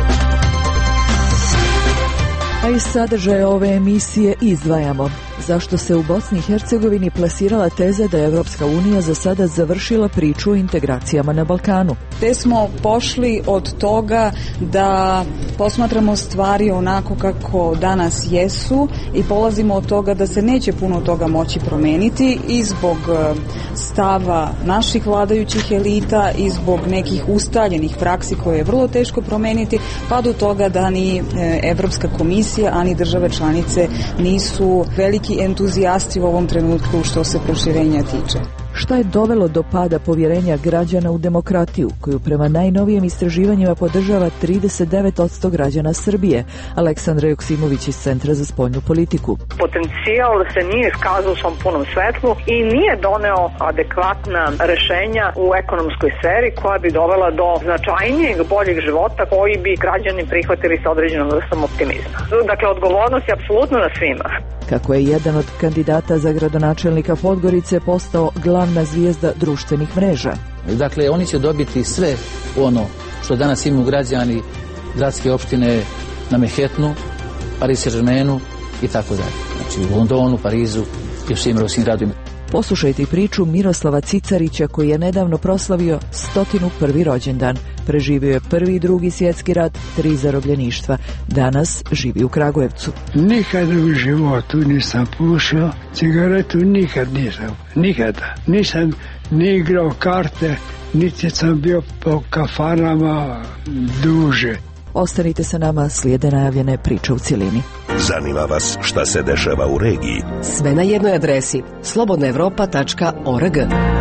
[SPEAKER 1] A iz sadržaja ove emisije izdvajamo zašto se u Bosni i Hercegovini plasirala teza da je Evropska unija za sada završila priču o integracijama na Balkanu.
[SPEAKER 17] Te smo pošli od toga da posmatramo stvari onako kako danas jesu i polazimo od toga da se neće puno toga moći promeniti i zbog stava naših vladajućih elita i zbog nekih ustaljenih praksi koje je vrlo teško promeniti, pa do toga da ni Evropska komisija, ani države članice nisu veliki entuzijasti u ovom trenutku što se proširenja tiče.
[SPEAKER 1] Šta je dovelo do pada povjerenja građana u demokratiju, koju prema najnovijem istraživanjima podržava trideset devet posto građana Srbije? Aleksandra Joksimović iz Centra za spoljnu politiku.
[SPEAKER 18] Potencijal se nije iskazao u svom punom svetlu i nije doneo adekvatna rešenja u ekonomskoj sferi koja bi dovela do značajnijeg, boljeg života koji bi građani prihvatili sa određenom vrstom optimizma. Dakle, odgovornost je apsolutno na svima.
[SPEAKER 1] Kako je jedan od kandidata za gradonačelnika Podgorice postao glavna zvijezda društvenih mreža.
[SPEAKER 19] Dakle, oni će dobiti sve ono što danas imaju građani gradske opštine na Manhattanu, Paris Saint-Germainu i tako dalje. Znači u Londonu, Parizu i u svim europskim gradovima.
[SPEAKER 1] Poslušajte priču Miroslava Cicarića koji je nedavno proslavio stotinu prvi rođendan. Preživio je prvi i drugi svjetski rat, tri zarobljeništva. Danas živi u Kragujevcu.
[SPEAKER 26] Nikada u životu nisam pušio cigaretu, nikad nisam. Nikada. Nisam ni igrao karte, niti sam bio po kafanama duže.
[SPEAKER 1] Ostanite sa nama, slijede najavljene priče u cjelini.
[SPEAKER 6] Zanima vas šta se dešava u regiji?
[SPEAKER 7] Sve na jednoj adresi slobodna europa tačka org.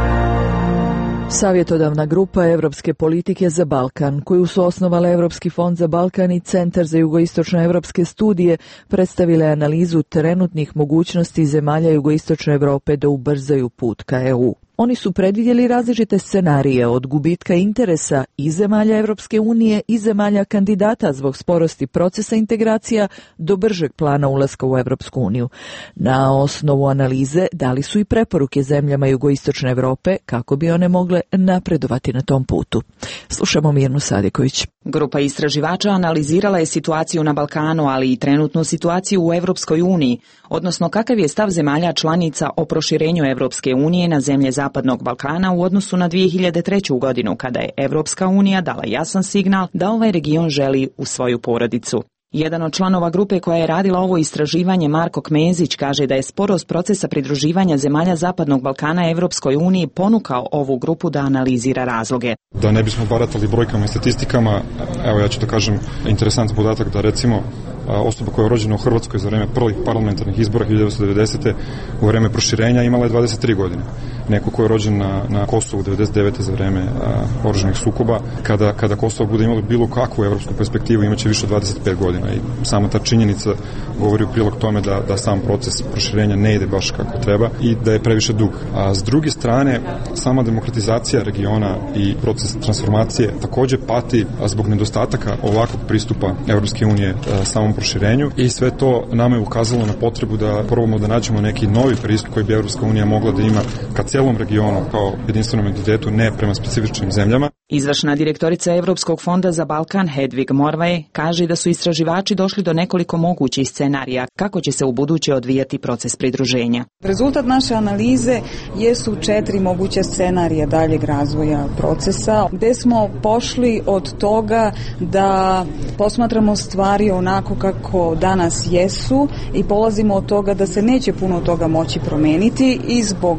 [SPEAKER 1] Savjetodavna grupa Evropske politike za Balkan, koju su osnovale Evropski fond za Balkan i Centar za jugoistočne evropske studije, predstavile analizu trenutnih mogućnosti zemalja jugoistočne Evrope da ubrzaju put ka E U. Oni su predvidjeli različite scenarije od gubitka interesa i zemalja Evropske unije i zemalja kandidata zbog sporosti procesa integracija do bržeg plana ulaska u Evropsku uniju. Na osnovu analize dali su i preporuke zemljama jugoistočne Evrope kako bi one mogle napredovati na tom putu. Slušamo Mirnu Sadiković.
[SPEAKER 14] Grupa istraživača analizirala je situaciju na Balkanu, ali i trenutnu situaciju u Evropskoj uniji, odnosno kakav je stav zemalja članica o proširenju Evropske unije na zemlje Zapadnog Balkana u odnosu na dvije hiljade treću. godinu, kada je Evropska unija dala jasan signal da ovaj region želi u svoju porodicu. Jedan od članova grupe koja je radila ovo istraživanje, Marko Kmezić, kaže da je sporost procesa pridruživanja zemalja Zapadnog Balkana Evropskoj uniji ponukao ovu grupu da analizira razloge.
[SPEAKER 20] Da ne bismo baratali brojkama i statistikama, evo ja ću da kažem interesantan podatak da recimo osoba koja je rođena u Hrvatskoj za vreme prvih parlamentarnih izbora hiljadu devetsto devedesete. u vreme proširenja imala je dvadeset tri godine. Neko ko je rođen na, na Kosovu devedeset devete. za vreme a, oružanih sukoba, kada, kada Kosovo bude imalo bilo kakvu evropsku perspektivu, imaće više od dvadeset pet godina i sama ta činjenica govori u prilog tome da, da sam proces proširenja ne ide baš kako treba i da je previše dug. A s druge strane, sama demokratizacija regiona i proces transformacije takođe pati zbog nedostataka ovakvog pristupa Evropske unije a, samom proširenju i sve to nama je ukazalo na potrebu da probamo da nađemo neki novi pristup koji bi Evropska unija mogla da ima ka celom regionu kao jedinstvenom entitetu, ne prema specifičnim zemljama.
[SPEAKER 14] Izvršna direktorica Europskog fonda za Balkan Hedvig Morvaj kaže da su istraživači došli do nekoliko mogućih scenarija kako će se u buduće odvijati proces pridruženja.
[SPEAKER 17] Rezultat naše analize jesu četiri moguća scenarija daljeg razvoja procesa, gde smo pošli od toga da posmatramo stvari onako kako danas jesu i polazimo od toga da se neće puno toga moći promeniti i zbog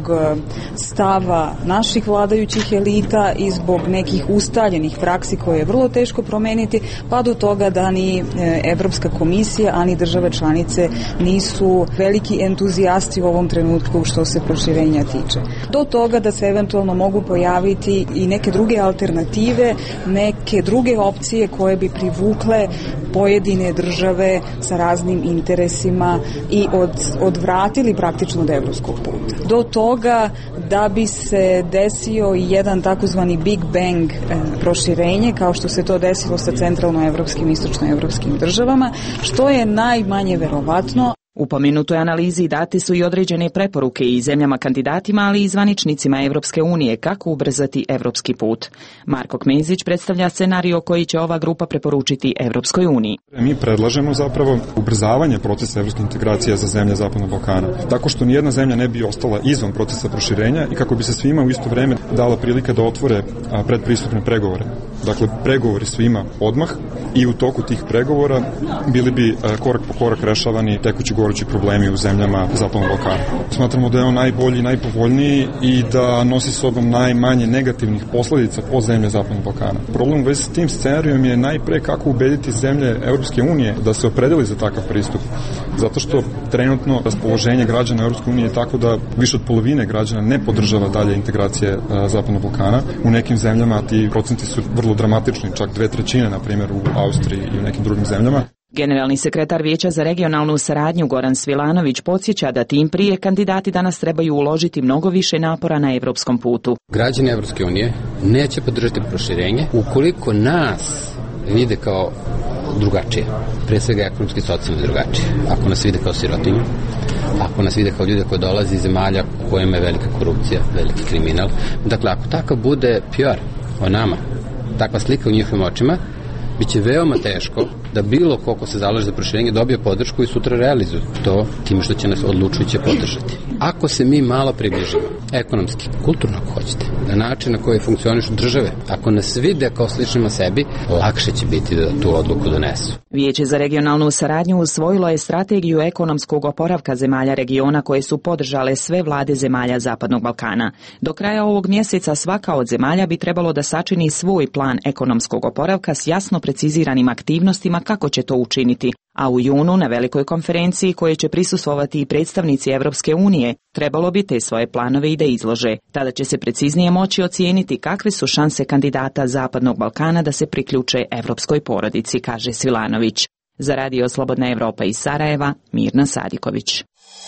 [SPEAKER 17] stava naših vladajućih elita i zbog nekih ustaljenih praksi koje je vrlo teško promeniti, pa do toga da ni Evropska komisija, ani države članice nisu veliki entuzijasti u ovom trenutku što se proširenja tiče. Do toga da se eventualno mogu pojaviti i neke druge alternative, neke druge opcije koje bi privukle pojedine države sa raznim interesima i od, odvratili praktično od evropskog puta. Do toga da bi se desio i jedan takozvani Big Bang e, proširenje, kao što se to desilo sa centralnoevropskim i istočnoevropskim državama, što je najmanje verovatno.
[SPEAKER 14] U pomenutoj analizi date su i određene preporuke i zemljama kandidatima, ali i zvaničnicima Evropske unije kako ubrzati evropski put. Marko Kmezić predstavlja scenario koji će ova grupa preporučiti Evropskoj uniji.
[SPEAKER 20] Mi predlažemo zapravo ubrzavanje procesa evropske integracije za zemlje Zapadnog Balkana, tako što nijedna zemlja ne bi ostala izvan procesa proširenja i kako bi se svima u isto vreme dala prilika da otvore predpristupne pregovore. Dakle, pregovori svima odmah i u toku tih pregovora bili bi korak po korak rešavani tekući gorući problemi u zemljama Zapadnog Balkana. Smatramo da je on najbolji, najpovoljniji i da nosi sobom najmanje negativnih posledica po zemlje Zapadnog Balkana. Problem u vezi s tim scenarijom je najpre kako ubediti zemlje Evropske unije da se opredeli za takav pristup. Zato što trenutno raspoloženje građana Evropske unije je tako da više od polovine građana ne podržava dalje integracije Zapadnog Balkana. U nekim zemljama ti procenti su vrlo dramatični, čak dve trećine, na primjer u Austriji i u nekim drugim zemljama.
[SPEAKER 14] Generalni sekretar Vijeća za regionalnu saradnju Goran Svilanović podsjeća da tim prije kandidati danas trebaju uložiti mnogo više napora na evropskom putu.
[SPEAKER 2] Građani Evropske unije neće podržati proširenje ukoliko nas vide kao drugačije, pre svega ekonomski i socijalno drugačije. Ako nas vide kao sirotinju, ako nas vide kao ljude koji dolaze iz zemalja u kojima je velika korupcija, veliki kriminal. Dakle, ako takav bude P R o nama, takva slika u njihovim očima, biće veoma teško da bilo ko ko se zalaže za proširenje dobije podršku i sutra realizuje to time što će nas odlučujuće podržati. Ako se mi malo približimo, ekonomski, kulturno ako hoćete, na način na koji funkcionišu države, ako nas vide kao sličnima sebi, lakše će biti da tu odluku donesu.
[SPEAKER 14] Vijeće za regionalnu saradnju usvojilo je strategiju ekonomskog oporavka zemalja regiona koje su podržale sve vlade zemalja Zapadnog Balkana. Do kraja ovog mjeseca svaka od zemalja bi trebalo da sačini svoj plan ekonomskog oporavka s jasno preciziranim aktivnostima kako će to učiniti, a u junu na velikoj konferenciji koje će prisustvovati i predstavnici Evropske unije, trebalo bi te svoje planove i da izlože. Tada će se preciznije moći ocijeniti kakve su šanse kandidata Zapadnog Balkana da se priključe evropskoj porodici, kaže Svilanović. Za Radio Slobodna Evropa iz Sarajeva, Mirna Sadiković.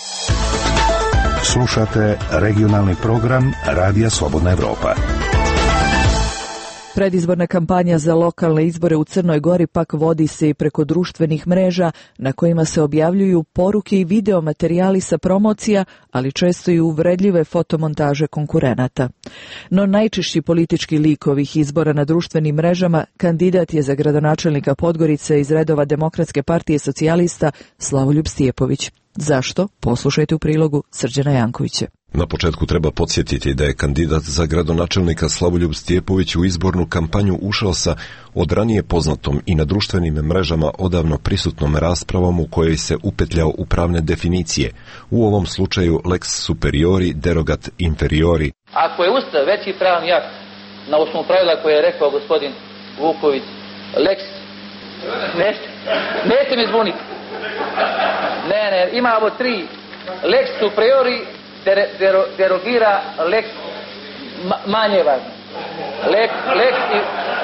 [SPEAKER 6] Slušate regionalni program Radija Slobodna Evropa.
[SPEAKER 1] Predizborna kampanja za lokalne izbore u Crnoj Gori pak vodi se i preko društvenih mreža na kojima se objavljuju poruke i videomaterijali sa promocija, ali često i uvredljive fotomontaže konkurenata. No najčešći politički lik ovih izbora na društvenim mrežama kandidat je za gradonačelnika Podgorice iz redova Demokratske partije socijalista Slavoljub Stjepović. Zašto? Poslušajte u prilogu Srđana Jankovića.
[SPEAKER 15] Na početku treba podsjetiti da je kandidat za gradonačelnika Slavoljub Stjepović u izbornu kampanju ušao sa od ranije poznatom i na društvenim mrežama odavno prisutnom raspravom u kojoj se upetljao u pravne definicije, u ovom slučaju lex superiori derogat inferiori.
[SPEAKER 21] Ako je Ustav veći pravni akt na osnovu pravila koje je rekao gospodin Vuković, lex, nećete, nećete me zbuniti. Ne, ne, imamo tri, lex superiori dero, derogira lex ma, manje važno. Lex, lex i...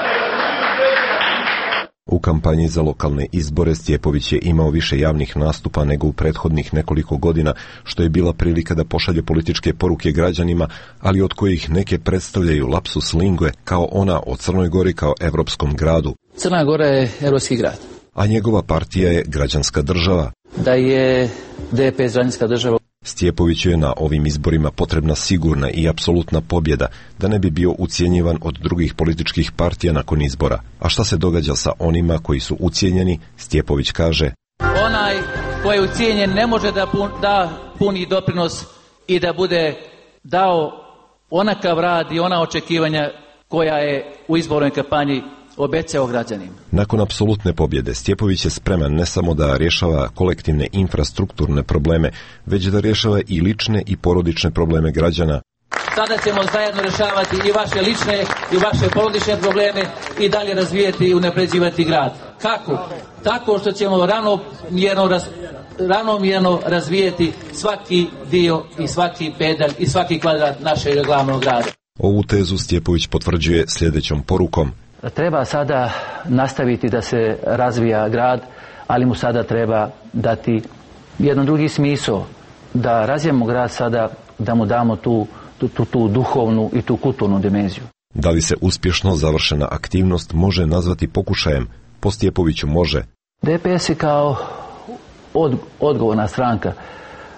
[SPEAKER 15] U kampanji za lokalne izbore Stjepović je imao više javnih nastupa nego u prethodnih nekoliko godina, što je bila prilika da pošalje političke poruke građanima, ali od kojih neke predstavljaju lapsus lingue, kao ona o Crnoj Gori kao evropskom gradu.
[SPEAKER 19] Crna Gora je evropski grad.
[SPEAKER 15] A njegova partija je građanska država.
[SPEAKER 19] Da je D P S građanska država.
[SPEAKER 15] Stjepoviću je na ovim izborima potrebna sigurna i apsolutna pobjeda, da ne bi bio ucijenjivan od drugih političkih partija nakon izbora. A šta se događa sa onima koji su ucijenjeni, Stjepović kaže:
[SPEAKER 21] Onaj koji je ucijenjen ne može da pun, da puni doprinos i da bude dao onakav rad i ona očekivanja koja je u izbornoj kampanji obećao građanima.
[SPEAKER 15] Nakon apsolutne pobjede Stjepović je spreman ne samo da rješava kolektivne infrastrukturne probleme, već da rješava i lične i porodične probleme građana.
[SPEAKER 21] Sada ćemo zajedno rješavati i vaše lične i vaše porodične probleme i dalje razvijati i unapređivati grad. Kako? Tako što ćemo ravnomjerno, raz, ravnomjerno razvijeti svaki dio i svaki pedalj i svaki kvadrat našeg glavnog grada.
[SPEAKER 15] Ovu tezu Stjepović potvrđuje sljedećom porukom:
[SPEAKER 19] Treba sada nastaviti da se razvija grad, ali mu sada treba dati jedan drugi smisao, da razvijemo grad sada, da mu damo tu, tu, tu, tu duhovnu i tu kulturnu dimenziju.
[SPEAKER 15] Da li se uspješno završena aktivnost može nazvati pokušajem? Po Stjepoviću može.
[SPEAKER 19] D P S je kao od, odgovorna stranka e,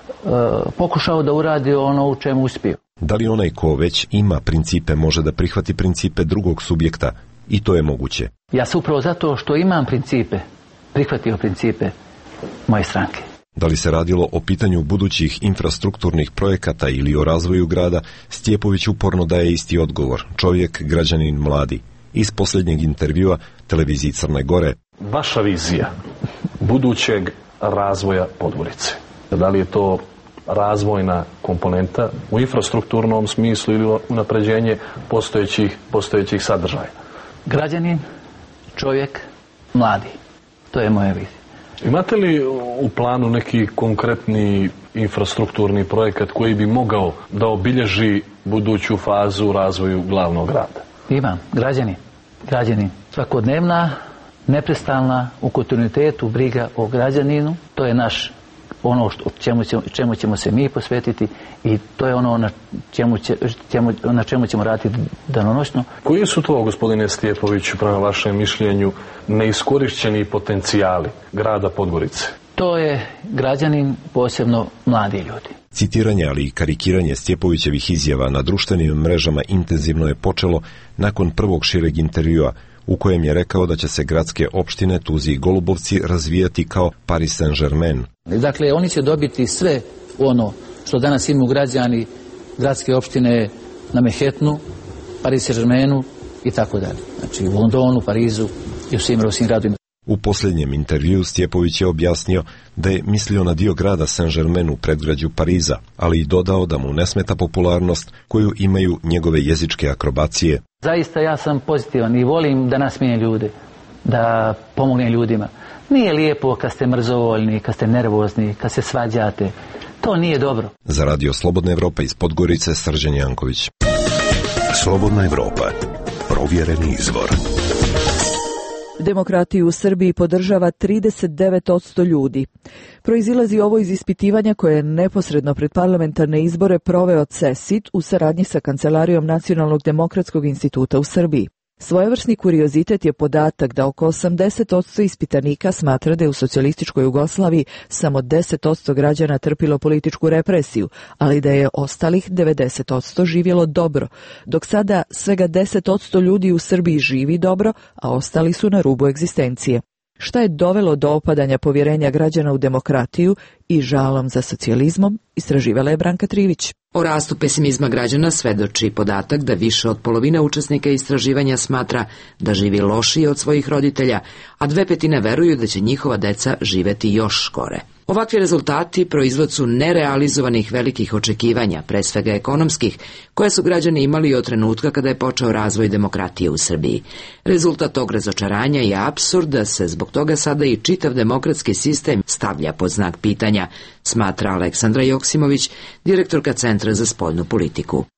[SPEAKER 19] pokušao da uradi ono u čemu uspio.
[SPEAKER 15] Da li onaj ko već ima principe može da prihvati principe drugog subjekta? I to je moguće.
[SPEAKER 19] Ja sam upravo zato što imam principe, prihvatio principe moje stranke.
[SPEAKER 15] Da li se radilo o pitanju budućih infrastrukturnih projekata ili o razvoju grada, Stjepović uporno daje isti odgovor: čovjek, građanin, mladi. Iz posljednjeg intervjua televiziji Crne Gore:
[SPEAKER 4] Vaša vizija budućeg razvoja Podgorice, da li je to razvojna komponenta u infrastrukturnom smislu ili unapređenje postojećih, postojećih sadržaja?
[SPEAKER 19] Građanin, čovjek, mladi. To je moja vizija.
[SPEAKER 4] Imate li u planu neki konkretni infrastrukturni projekat koji bi mogao da obilježi buduću fazu u razvoju glavnog grada?
[SPEAKER 19] Imam. Građanin. Građanin. Svakodnevna, neprestalna, u kontinuitetu briga o građaninu. To je naš ono što, čemu, ćemo, čemu ćemo se mi posvetiti i to je ono na čemu, će, čemu, na čemu ćemo raditi danonoćno.
[SPEAKER 4] Koji su to, gospodine Stjepović, prema vašem mišljenju, neiskorišćeni potencijali grada Podgorice?
[SPEAKER 19] To je građanin, posebno mladi ljudi.
[SPEAKER 15] Citiranje, ali i karikiranje Stjepovićevih izjava na društvenim mrežama intenzivno je počelo nakon prvog šireg intervjua, u kojem je rekao da će se gradske opštine Tuzi i Golubovci razvijati kao Paris Saint-Germain.
[SPEAKER 19] Dakle, oni će dobiti sve ono što danas imaju građani gradske opštine na Manhattanu, Paris Saint-Germainu i tako dalje. Znači u Londonu, Parizu i u svim europskim gradovima.
[SPEAKER 15] U posljednjem intervjuu Stjepović je objasnio da je mislio na dio grada Saint-Germain u predgrađu Pariza, ali i dodao da mu ne smeta popularnost koju imaju njegove jezičke akrobacije.
[SPEAKER 19] Zaista ja sam pozitivan i volim da nasmijem ljude, da pomognem ljudima. Nije lijepo kad ste mrzovoljni, kad ste nervozni, kad se svađate. To nije dobro.
[SPEAKER 15] Za Radio Slobodna Evropa iz Podgorice, Srđan Janković.
[SPEAKER 6] Slobodna Evropa. Provjereni izvor.
[SPEAKER 1] Demokratiju u Srbiji podržava trideset devet posto ljudi. Proizilazi ovo iz ispitivanja koje je neposredno pred parlamentarne izbore proveo CESIT u saradnji sa Kancelarijom Nacionalnog demokratskog instituta u Srbiji. Svojevrsni kuriozitet je podatak da oko osamdeset posto ispitanika smatra da je u socijalističkoj Jugoslaviji samo deset posto građana trpilo političku represiju, ali da je ostalih devedeset posto živjelo dobro, dok sada svega deset posto ljudi u Srbiji živi dobro, a ostali su na rubu egzistencije. Šta je dovelo do opadanja povjerenja građana u demokratiju i žalom za socijalizmom, istraživala je Branka Trivić.
[SPEAKER 5] O rastu pesimizma građana svedoči podatak da više od polovine učesnika istraživanja smatra da živi lošije od svojih roditelja, a dve petine veruju da će njihova deca živeti još gore. Ovakvi rezultati proizvod su nerealizovanih velikih očekivanja, pre svega ekonomskih, koje su građani imali od trenutka kada je počeo razvoj demokratije u Srbiji. Rezultat tog razočaranja je apsurd da se zbog toga sada i čitav demokratski sistem stavlja pod znak pitanja, smatra Aleksandra Joksimović, direktorka Centra za spoljnu politiku.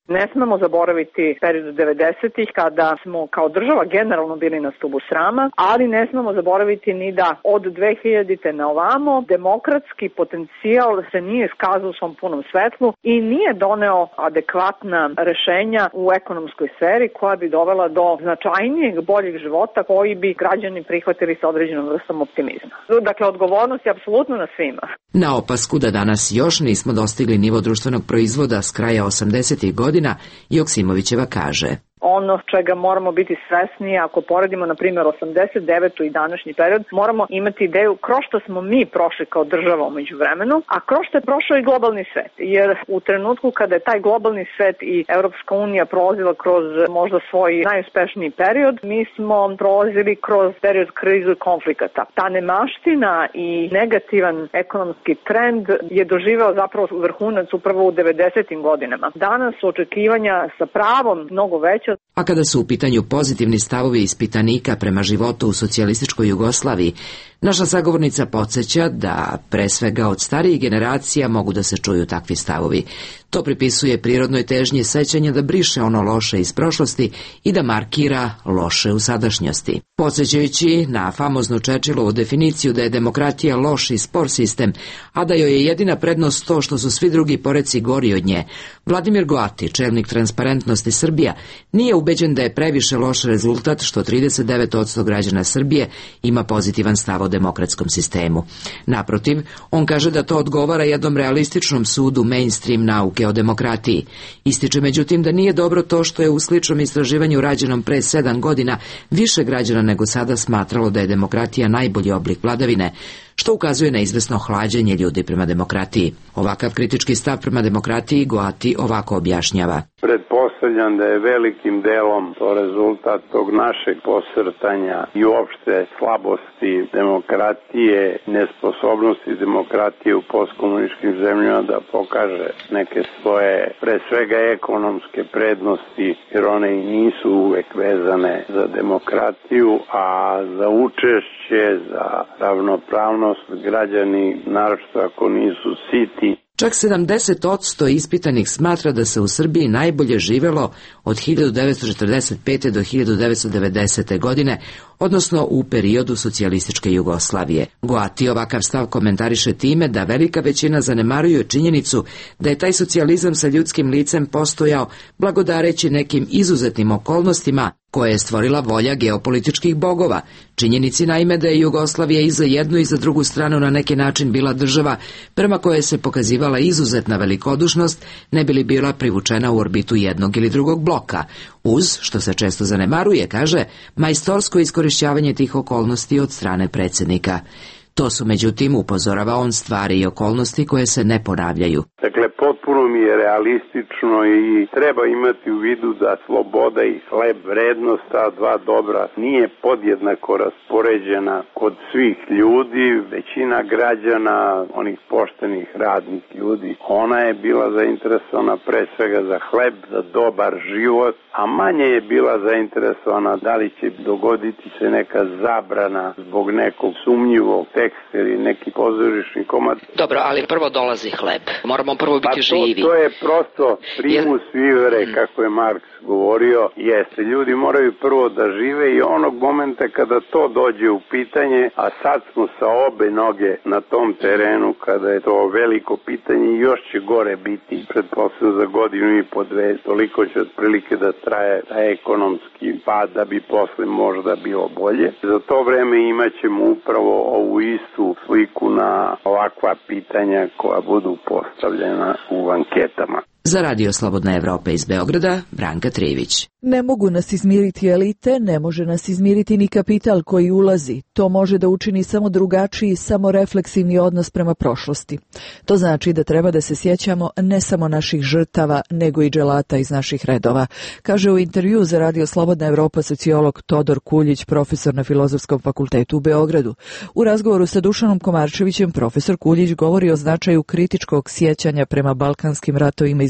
[SPEAKER 18] Ne smemo zaboraviti period devedesetih kada smo kao država generalno bili na stubu srama, ali ne smemo zaboraviti ni da od dve hiljadite na ovamo demokratski potencijal se nije iskazao u svom punom svetlu i nije doneo adekvatna rešenja u ekonomskoj sferi koja bi dovela do značajnijeg, boljeg života koji bi građani prihvatili sa određenom vrstom optimizma. Dakle, odgovornost je apsolutno na svima.
[SPEAKER 5] Na opasku da danas još nismo dostigli nivo društvenog proizvoda s kraja osamdesetih godina, Joksimovićeva kaže:
[SPEAKER 18] Ono čega moramo biti svesni, ako poredimo na primjer osamdeset devetu i današnji period, moramo imati ideju kroz što smo mi prošli kao država umeđu vremenu, a kroz što je prošao i globalni svet. Jer u trenutku kada je taj globalni svet i Europska unija prolazila kroz možda svoj najuspešniji period, mi smo prolazili kroz period krizu i konflikata. Ta nemaština i negativan ekonomski trend je doživeo zapravo vrhunac upravo u devedesetim godinama. Danas su očekivanja sa pravom mnogo veća.
[SPEAKER 5] A kada su u pitanju pozitivni stavovi ispitanika prema životu u socijalističkoj Jugoslaviji, naša sagovornica podsjeća da pre svega od starijih generacija mogu da se čuju takvi stavovi. To pripisuje prirodnoj težnji sećanja da briše ono loše iz prošlosti i da markira loše u sadašnjosti. Podsjećajući na famoznu Čerčilovu definiciju da je demokratija loš i spor sistem, a da joj je jedina prednost to što su svi drugi poreci gori od nje, Vladimir Goati, čelnik Transparentnosti Srbija, nije ubeđen da je previše loš rezultat što trideset devet posto građana Srbije ima pozitivan stav o demokratskom sistemu. Naprotiv, on kaže da to odgovara jednom realističnom sudu mainstream nauke o demokratiji. Ističe međutim da nije dobro to što je u sličnom istraživanju rađenom pre sedam godina više građana nego sada smatralo da je demokratija najbolji oblik vladavine, što ukazuje na izvesno hlađenje ljudi prema demokratiji. Ovakav kritički stav prema demokratiji Goati ovako objašnjava.
[SPEAKER 9] Pretpostavljam da je velikim delom to rezultat tog našeg posrtanja i uopšte slabosti demokratije, nesposobnosti demokratije u postkomunističkim zemljama da pokaže neke svoje, pre svega ekonomske prednosti, jer one i nisu uvek vezane za demokratiju, a za učešće, za ravnopravnost građani, naročito ako nisu siti.
[SPEAKER 5] Čak sedamdeset posto ispitanih smatra da se u Srbiji najbolje živelo od hiljadu devetsto četrdeset pete do hiljadu devetsto devedesete godine, odnosno u periodu socijalističke Jugoslavije. Goati ovakav stav komentariše time da velika većina zanemaruje činjenicu da je taj socijalizam sa ljudskim licem postojao blagodareći nekim izuzetnim okolnostima koje je stvorila volja geopolitičkih bogova. Činjenici naime da je Jugoslavija i za jednu i za drugu stranu na neki način bila država prema kojoj se pokazivala izuzetna velikodušnost, ne bi li bila privučena u orbitu jednog ili drugog bloka, uz, što se često zanemaruje, kaže, majstorsko iskorišćavanje tih okolnosti od strane predsjednika. To su, međutim, upozorava on, stvari i okolnosti koje se ne ponavljaju.
[SPEAKER 9] Dakle, potpuno mi je realistično i treba imati u vidu da sloboda i hleb, vrednost, ta dva dobra, nije podjednako raspoređena kod svih ljudi. Većina građana, onih poštenih radnih ljudi, ona je bila zainteresovana pre svega za hleb, za dobar život, a manje je bila zainteresovana da li će dogoditi se neka zabrana zbog nekog sumnjivog teksta ili neki pozorišni komad.
[SPEAKER 5] Dobro, ali prvo dolazi hleb. Moramo prvo biti
[SPEAKER 9] pa to,
[SPEAKER 5] živi.
[SPEAKER 9] To je prosto primus vivere, mm. kako je Marks govorio. Jeste, ljudi moraju prvo da žive i onog momenta kada to dođe u pitanje, a sad smo sa obe noge na tom terenu, kada je to veliko pitanje i još će gore biti, pretpostavljam za godinu i po dve, toliko će otprilike da traje taj ekonomski pad da bi posle možda bilo bolje. Za to vreme imat ćemo upravo ovu istu sliku na ovakva pitanja koja budu postavljena u anketama.
[SPEAKER 5] Za Radio Slobodna Evropa iz Beograda, Branka Trivić.
[SPEAKER 1] Ne mogu nas izmiriti elite, ne može nas izmiriti ni kapital koji ulazi. To može da učini samo drugačiji, samo refleksivni odnos prema prošlosti. To znači da treba da se sjećamo ne samo naših žrtava, nego i dželata iz naših redova. Kaže u intervju za Radio Slobodna Evropa sociolog Todor Kuljić, profesor na Filozofskom fakultetu u Beogradu. U razgovoru sa Dušanom Komarčevićem profesor Kuljić govori o značaju kritičkog sjećanja prema balkanskim ratovima iz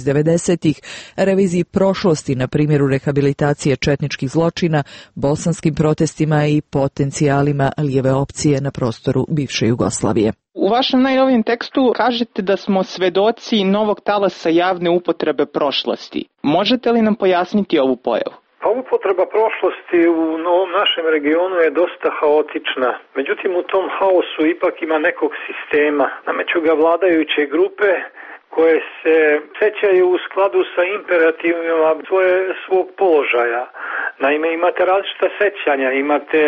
[SPEAKER 1] devedesetih, reviziji prošlosti na primjeru rehabilitacije četničkih zločina, bosanskim protestima i potencijalima lijeve opcije na prostoru bivše Jugoslavije.
[SPEAKER 8] U vašem najnovijem tekstu kažete da smo svedoci novog talasa javne upotrebe prošlosti. Možete li nam pojasniti ovu pojavu?
[SPEAKER 12] Pa upotreba prošlosti u novom našem regionu je dosta haotična. Međutim, u tom haosu ipak ima nekog sistema. Nameću ga vladajuće grupe koje se sećaju u skladu sa imperativima svoje, svog položaja. Naime, imate različita sećanja. Imate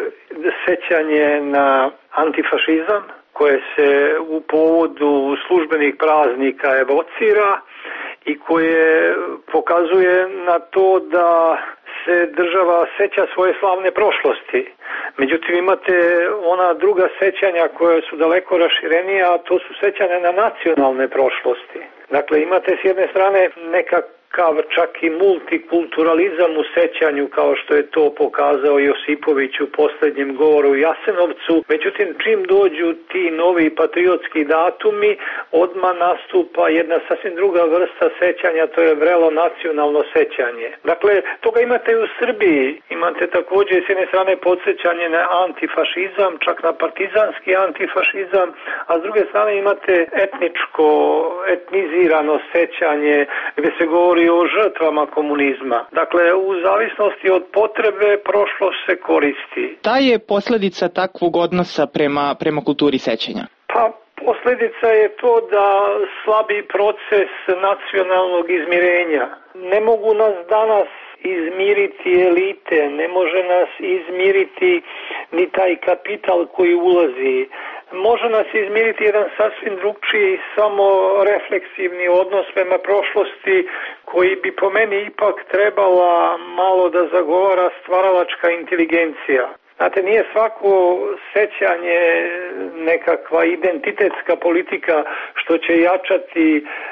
[SPEAKER 12] sećanje na antifašizam koje se u povodu službenih praznika evocira i koje pokazuje na to da se država seća svoje slavne prošlosti. Međutim, imate ona druga sećanja koja su daleko raširenija, a to su sećanja na nacionalne prošlosti. Dakle, imate s jedne strane nekakav čak i multikulturalizam u sećanju, kao što je to pokazao Josipović u posljednjem govoru u Jasenovcu. Međutim, čim dođu ti novi patriotski datumi, odmah nastupa jedna sasvim druga vrsta sećanja, to je vrelo nacionalno sećanje. Dakle, toga imate i u Srbiji. Imate također s jedne strane podsjećanje na antifašizam, čak na partizanski antifašizam, a s druge strane imate etničko, etnizirano sećanje gdje se govori o žrtvama komunizma. Dakle, u zavisnosti od potrebe prošlost se koristi.
[SPEAKER 8] Ta je posljedica takvog odnosa prema, prema kulturi sećanja?
[SPEAKER 12] Pa, posljedica je to da slabi proces nacionalnog izmirenja. Ne mogu nas danas izmiriti elite, ne može nas izmiriti ni taj kapital koji ulazi. Može nas izmiriti jedan sasvim drugčiji, samo refleksivni odnos prema prošlosti koji bi po meni ipak trebala malo da zagovara stvaralačka inteligencija. Znate, nije svako sećanje nekakva identitetska politika što će jačati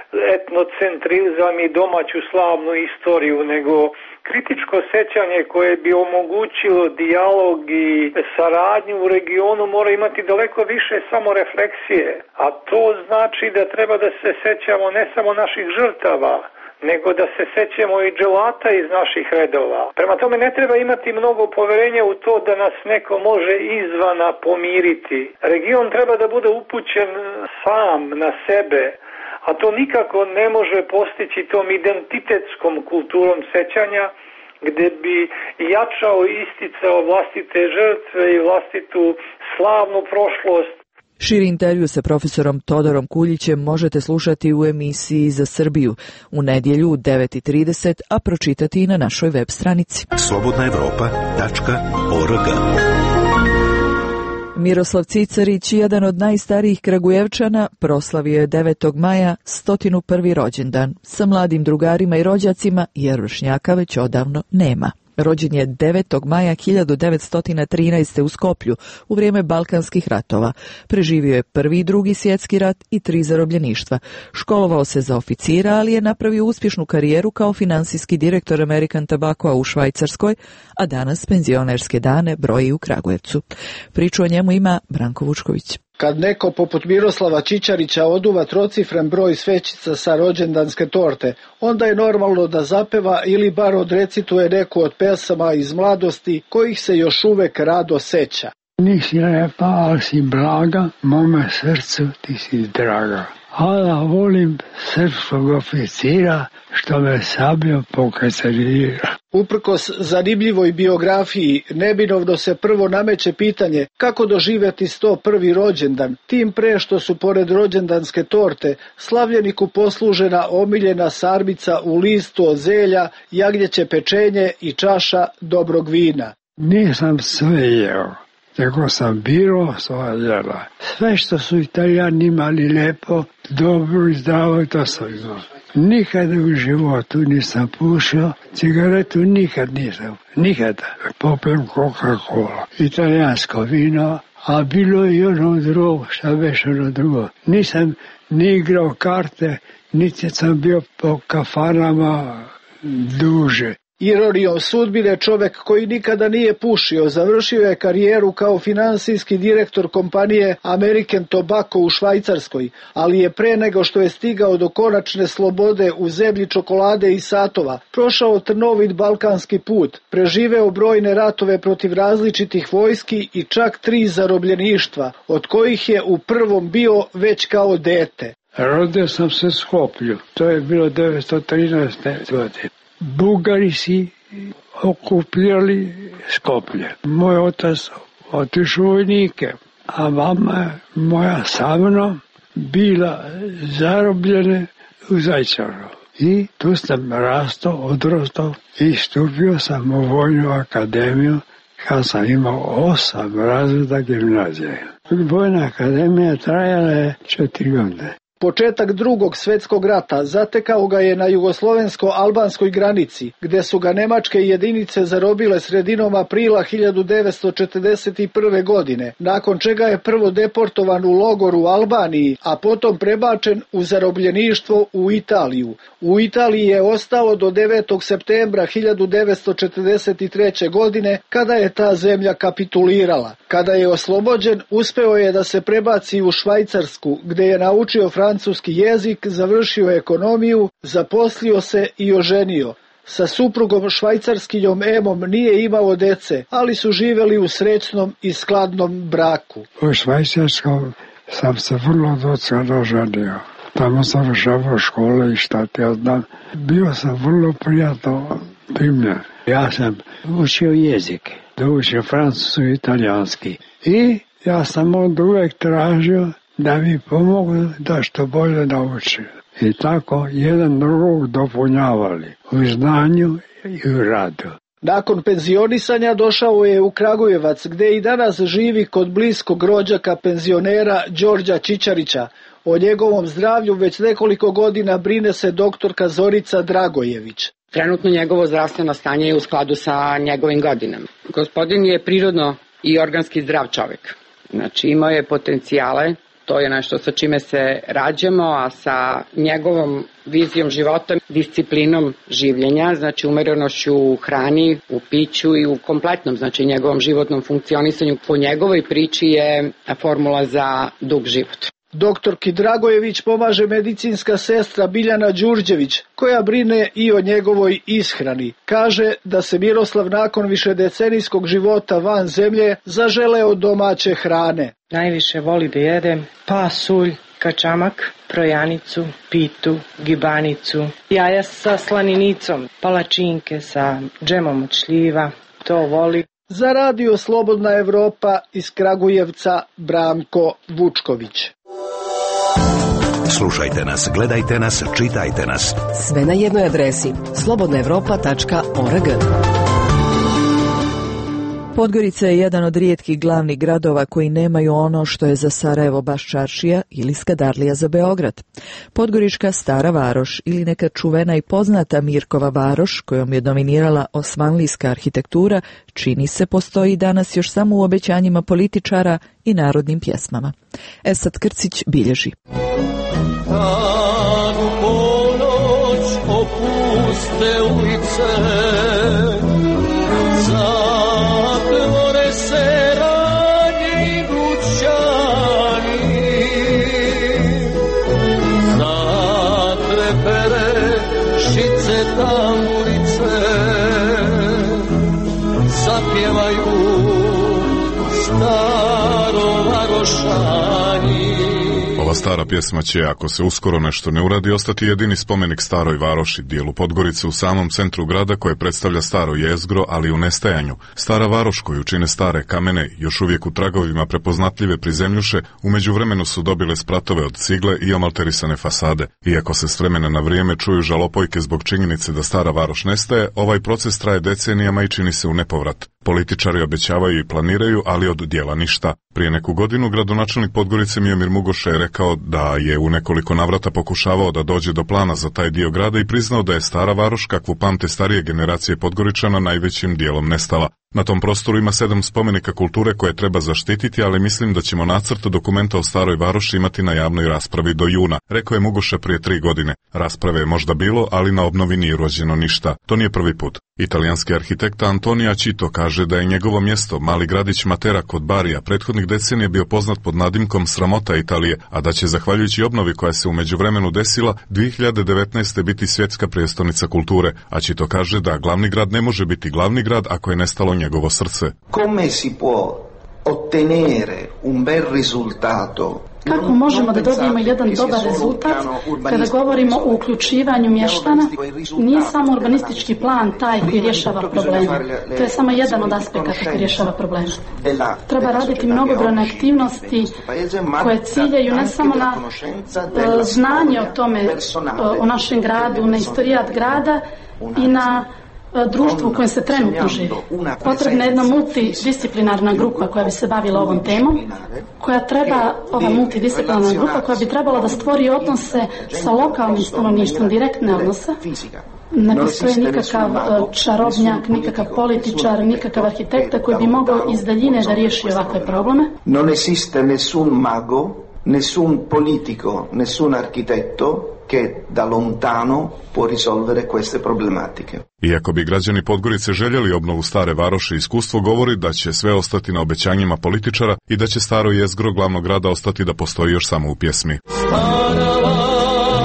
[SPEAKER 12] etnocentrizam i domaću slavnu istoriju, nego kritičko sećanje koje bi omogućilo dijalog i saradnju u regionu mora imati daleko više samorefleksije, a to znači da treba da se sećamo ne samo naših žrtava, nego da se sećamo i dželata iz naših redova. Prema tome ne treba imati mnogo poverenja u to da nas neko može izvana pomiriti. Region treba da bude upućen sam na sebe, a to nikako ne može postići tom identitetskom kulturom sećanja, gdje bi jačao i isticao vlastite žrtve i vlastitu slavnu prošlost.
[SPEAKER 1] Širi intervju sa profesorom Todorom Kuljićem možete slušati u emisiji Za Srbiju u nedjelju u devet i trideset, a pročitati i na našoj web stranici.
[SPEAKER 6] slobodna evropa tačka org.
[SPEAKER 1] Miroslav Cicarić, jedan od najstarijih Kragujevčana, proslavio je devetog maja sto prvi rođendan sa mladim drugarima i rođacima, jer vršnjaka već odavno nema. Rođen je devetog maja hiljadu devetsto trinaeste. u Skoplju u vrijeme Balkanskih ratova. Preživio je prvi i drugi svjetski rat i tri zarobljeništva. Školovao se za oficira, ali je napravio uspješnu karijeru kao finansijski direktor American Tobacco u Švajcarskoj, a danas penzionerske dane broji u Kragujevcu. Priču o njemu ima Branko Vučković.
[SPEAKER 11] Kad neko poput Miroslava Čičarića oduva trocifren broj svećica sa rođendanske torte, onda je normalno da zapeva ili bar odrecituje neku od pesama iz mladosti kojih se još uvek rado seća.
[SPEAKER 26] Nisi lepa, ali si blaga, mome srcu ti si draga. Ala volim srpskog oficira što me sabljom pokacarira.
[SPEAKER 11] Uprkos zanimljivoj biografiji, neminovno se prvo nameće pitanje kako doživjeti sto prvi rođendan, tim pre što su pored rođendanske torte slavljeniku poslužena omiljena sarmica u listu od zelja, jagnjeće pečenje i čaša dobrog vina.
[SPEAKER 26] Nisam sve jeo, nego sam biro svoja jela. Sve što su Italijani imali lepo, dobro i zdravo, to sam imao. Nikada u životu nisam pušio, cigaretu nikad nisam, nikada. Popijem Coca-Cola, italijansko vino, a bilo je i ono drugo, šta već ono drugo. Nisam ni igrao karte, niti sam bio po kafanama duže.
[SPEAKER 11] Ironijom sudbine, čovek koji nikada nije pušio završio je karijeru kao finansijski direktor kompanije American Tobacco u Švajcarskoj, ali je pre nego što je stigao do konačne slobode u zemlji čokolade i satova, prošao trnovit balkanski put, preživeo brojne ratove protiv različitih vojski i čak tri zarobljeništva, od kojih je u prvom bio već kao dete.
[SPEAKER 26] Rodio sam se u Skoplju, to je bilo devetsto trinaeste. godine. Bugari si okupirali Skoplje. Moj otac otišao u vojnike, a mama moja sa mnom bila zarobljena u Zaječaru. I tu sam rastao, odrastao i stupio sam u Vojnu akademiju kad sam imao osam razreda gimnazije. Vojna akademija trajala je četiri godine.
[SPEAKER 11] Početak drugog svjetskog rata zatekao ga je na jugoslovensko-albanskoj granici, gde su ga nemačke jedinice zarobile sredinom aprila hiljadu devetsto četrdeset prve. godine, nakon čega je prvo deportovan u logor u Albaniji, a potom prebačen u zarobljeništvo u Italiju. U Italiji je ostao do devetog septembra hiljadu devetsto četrdeset treće. godine, kada je ta zemlja kapitulirala. Kada je oslobođen, uspeo je da se prebaci u Švajcarsku, gde je naučio francuski jezik, završio ekonomiju, zaposlio se i oženio. Sa suprugom švajcarskinjom Emom nije imao dece, ali su živeli u srećnom i skladnom braku.
[SPEAKER 26] U Švajcarskom sam se vrlo docka oženio. Tamo sam završavao škole i šta ti ja znam. Bio sam vrlo prijatno primljen. Ja sam učio jezik, da učio francusku i italijanski. I ja sam onda uvijek tražio da mi pomogu da što bolje naučim. I tako jedan drugog dopunjavali u znanju i u radu.
[SPEAKER 11] Nakon penzionisanja došao je u Kragujevac, gde i danas živi kod bliskog rođaka penzionera Đorđa Čičarića. O njegovom zdravlju već nekoliko godina brine se doktorka Zorica Dragojević.
[SPEAKER 3] Trenutno njegovo zdravstveno stanje je u skladu sa njegovim godinama. Gospodin je prirodno i organski zdrav čovjek. Znači imao je potencijale, to je nešto sa čime se rađamo, a sa njegovom vizijom života, disciplinom življenja, znači umerenošću u hrani, u piću i u kompletnom, znači njegovom životnom funkcionisanju. Po njegovoj priči je formula za dug život.
[SPEAKER 11] Doktorki Dragojević pomaže medicinska sestra Biljana Đurđević, koja brine i o njegovoj ishrani. Kaže da se Miroslav nakon višedecenijskog života van zemlje zaželeo domaće hrane.
[SPEAKER 13] Najviše voli da jedem pasulj, kačamak, trojanicu, pitu, gibanicu, jaja sa slaninicom, palačinke sa džemom od šljiva, to voli.
[SPEAKER 11] Za radio Slobodna Evropa iz Kragujevca Branko Vučković.
[SPEAKER 6] Slušajte nas, gledajte nas, čitajte nas.
[SPEAKER 7] Sve na jednoj adresi slobodna evropa tačka org.
[SPEAKER 1] Podgorica je jedan od rijetkih glavnih gradova koji nemaju ono što je za Sarajevo baš čaršija ili Skadarlija za Beograd. Podgorička Stara Varoš ili neka čuvena i poznata Mirkova Varoš, kojom je dominirala osmanlijska arhitektura, čini se postoji danas još samo u obećanjima političara i narodnim pjesmama. Esad Krcić bilježi.
[SPEAKER 22] Kad u ponoć opuste ulice, zatvore se ranji dućani, zatrepere šice tamburice, zapjevaju staro varošani.
[SPEAKER 23] Ova stara pjesma će, ako se uskoro nešto ne uradi, ostati jedini spomenik staroj varoši, dijelu Podgorice u samom centru grada koje predstavlja staro jezgro, ali u nestajanju. Stara varoš koju čine stare kamene, još uvijek u tragovima prepoznatljive prizemljuše, u međuvremenu su dobile spratove od cigle i omalterisane fasade. Iako se s vremena na vrijeme čuju žalopojke zbog činjenice da stara varoš nestaje, ovaj proces traje decenijama i čini se u nepovrat. Političari obećavaju i planiraju, ali od djela ništa. Prije neku godinu gradonačelnik Podgorice Miomir Mugoša je rekao da je u nekoliko navrata pokušavao da dođe do plana za taj dio grada i priznao da je stara varoš, kakvu pamte starije generacije Podgoričana, najvećim dijelom nestala. Na tom prostoru ima sedam spomenika kulture koje treba zaštititi, ali mislim da ćemo nacrt dokumenta o Staroj Varoši imati na javnoj raspravi do juna, rekao je Mugoša prije tri godine. Rasprave je možda bilo, ali na obnovi nije urađeno ništa. To nije prvi put. Italijanski arhitekta Antonio Cito kaže da je njegovo mjesto, mali gradić Matera kod Barija, prethodnih decenija bio poznat pod nadimkom sramota Italije, a da će, zahvaljujući obnovi koja se u međuvremenu desila, dvije hiljade devetnaeste biti svjetska prijestolnica kulture. A Cito kaže da glavni grad ne može biti glavni grad ako je nestalo njegovo srce.
[SPEAKER 10] Come si può ottenere un bel risultato?
[SPEAKER 16] Kako možemo da dobijemo jedan dobar rezultat kada govorimo o uključivanju mještana? Nije samo urbanistički plan taj koji rješava probleme. To je samo jedan od aspekata koji rješava probleme. Treba raditi mnogobrojne aktivnosti koje ciljaju ne samo na znanje o tome, o našem gradu, na istorijat grada i na društvu u kojem se trenutno živi. Potrebna je jedna multidisciplinarna grupa koja bi se bavila ovom temom, koja treba, ova multidisciplinarna grupa koja bi trebala da stvori odnose sa lokalnim stanovništvom, direktne odnose. Ne postoji nikakav čarobnjak, nikakav političar, nikakav arhitekta koji bi mogao iz daljine da riješi ovakve probleme.
[SPEAKER 10] Non esiste nessun mago, nessun politico, nessun architetto che da lontano può risolvere queste problematiche.
[SPEAKER 23] Iako bi građani Podgorice željeli obnovu Stare Varoši, iskustvo govori da će sve ostati na obećanjima političara i da će staro jezgro glavnog grada ostati da postoji još samo u pjesmi.
[SPEAKER 22] Stara Varoš,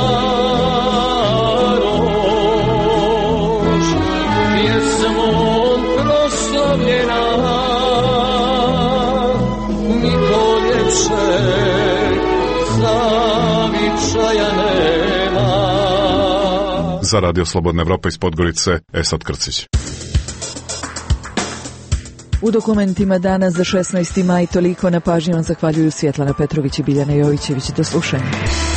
[SPEAKER 22] pjesmom proslavljena, niko ljepše zavičaja nema.
[SPEAKER 23] Za Radio Slobodna Evropa iz Podgorice, Esad Krcić.
[SPEAKER 1] U dokumentima dana za šesnaesti maj toliko, na pažnji vam zahvaljuju Svjetlana Petrović i Biljana Jovićević. Do slušanja.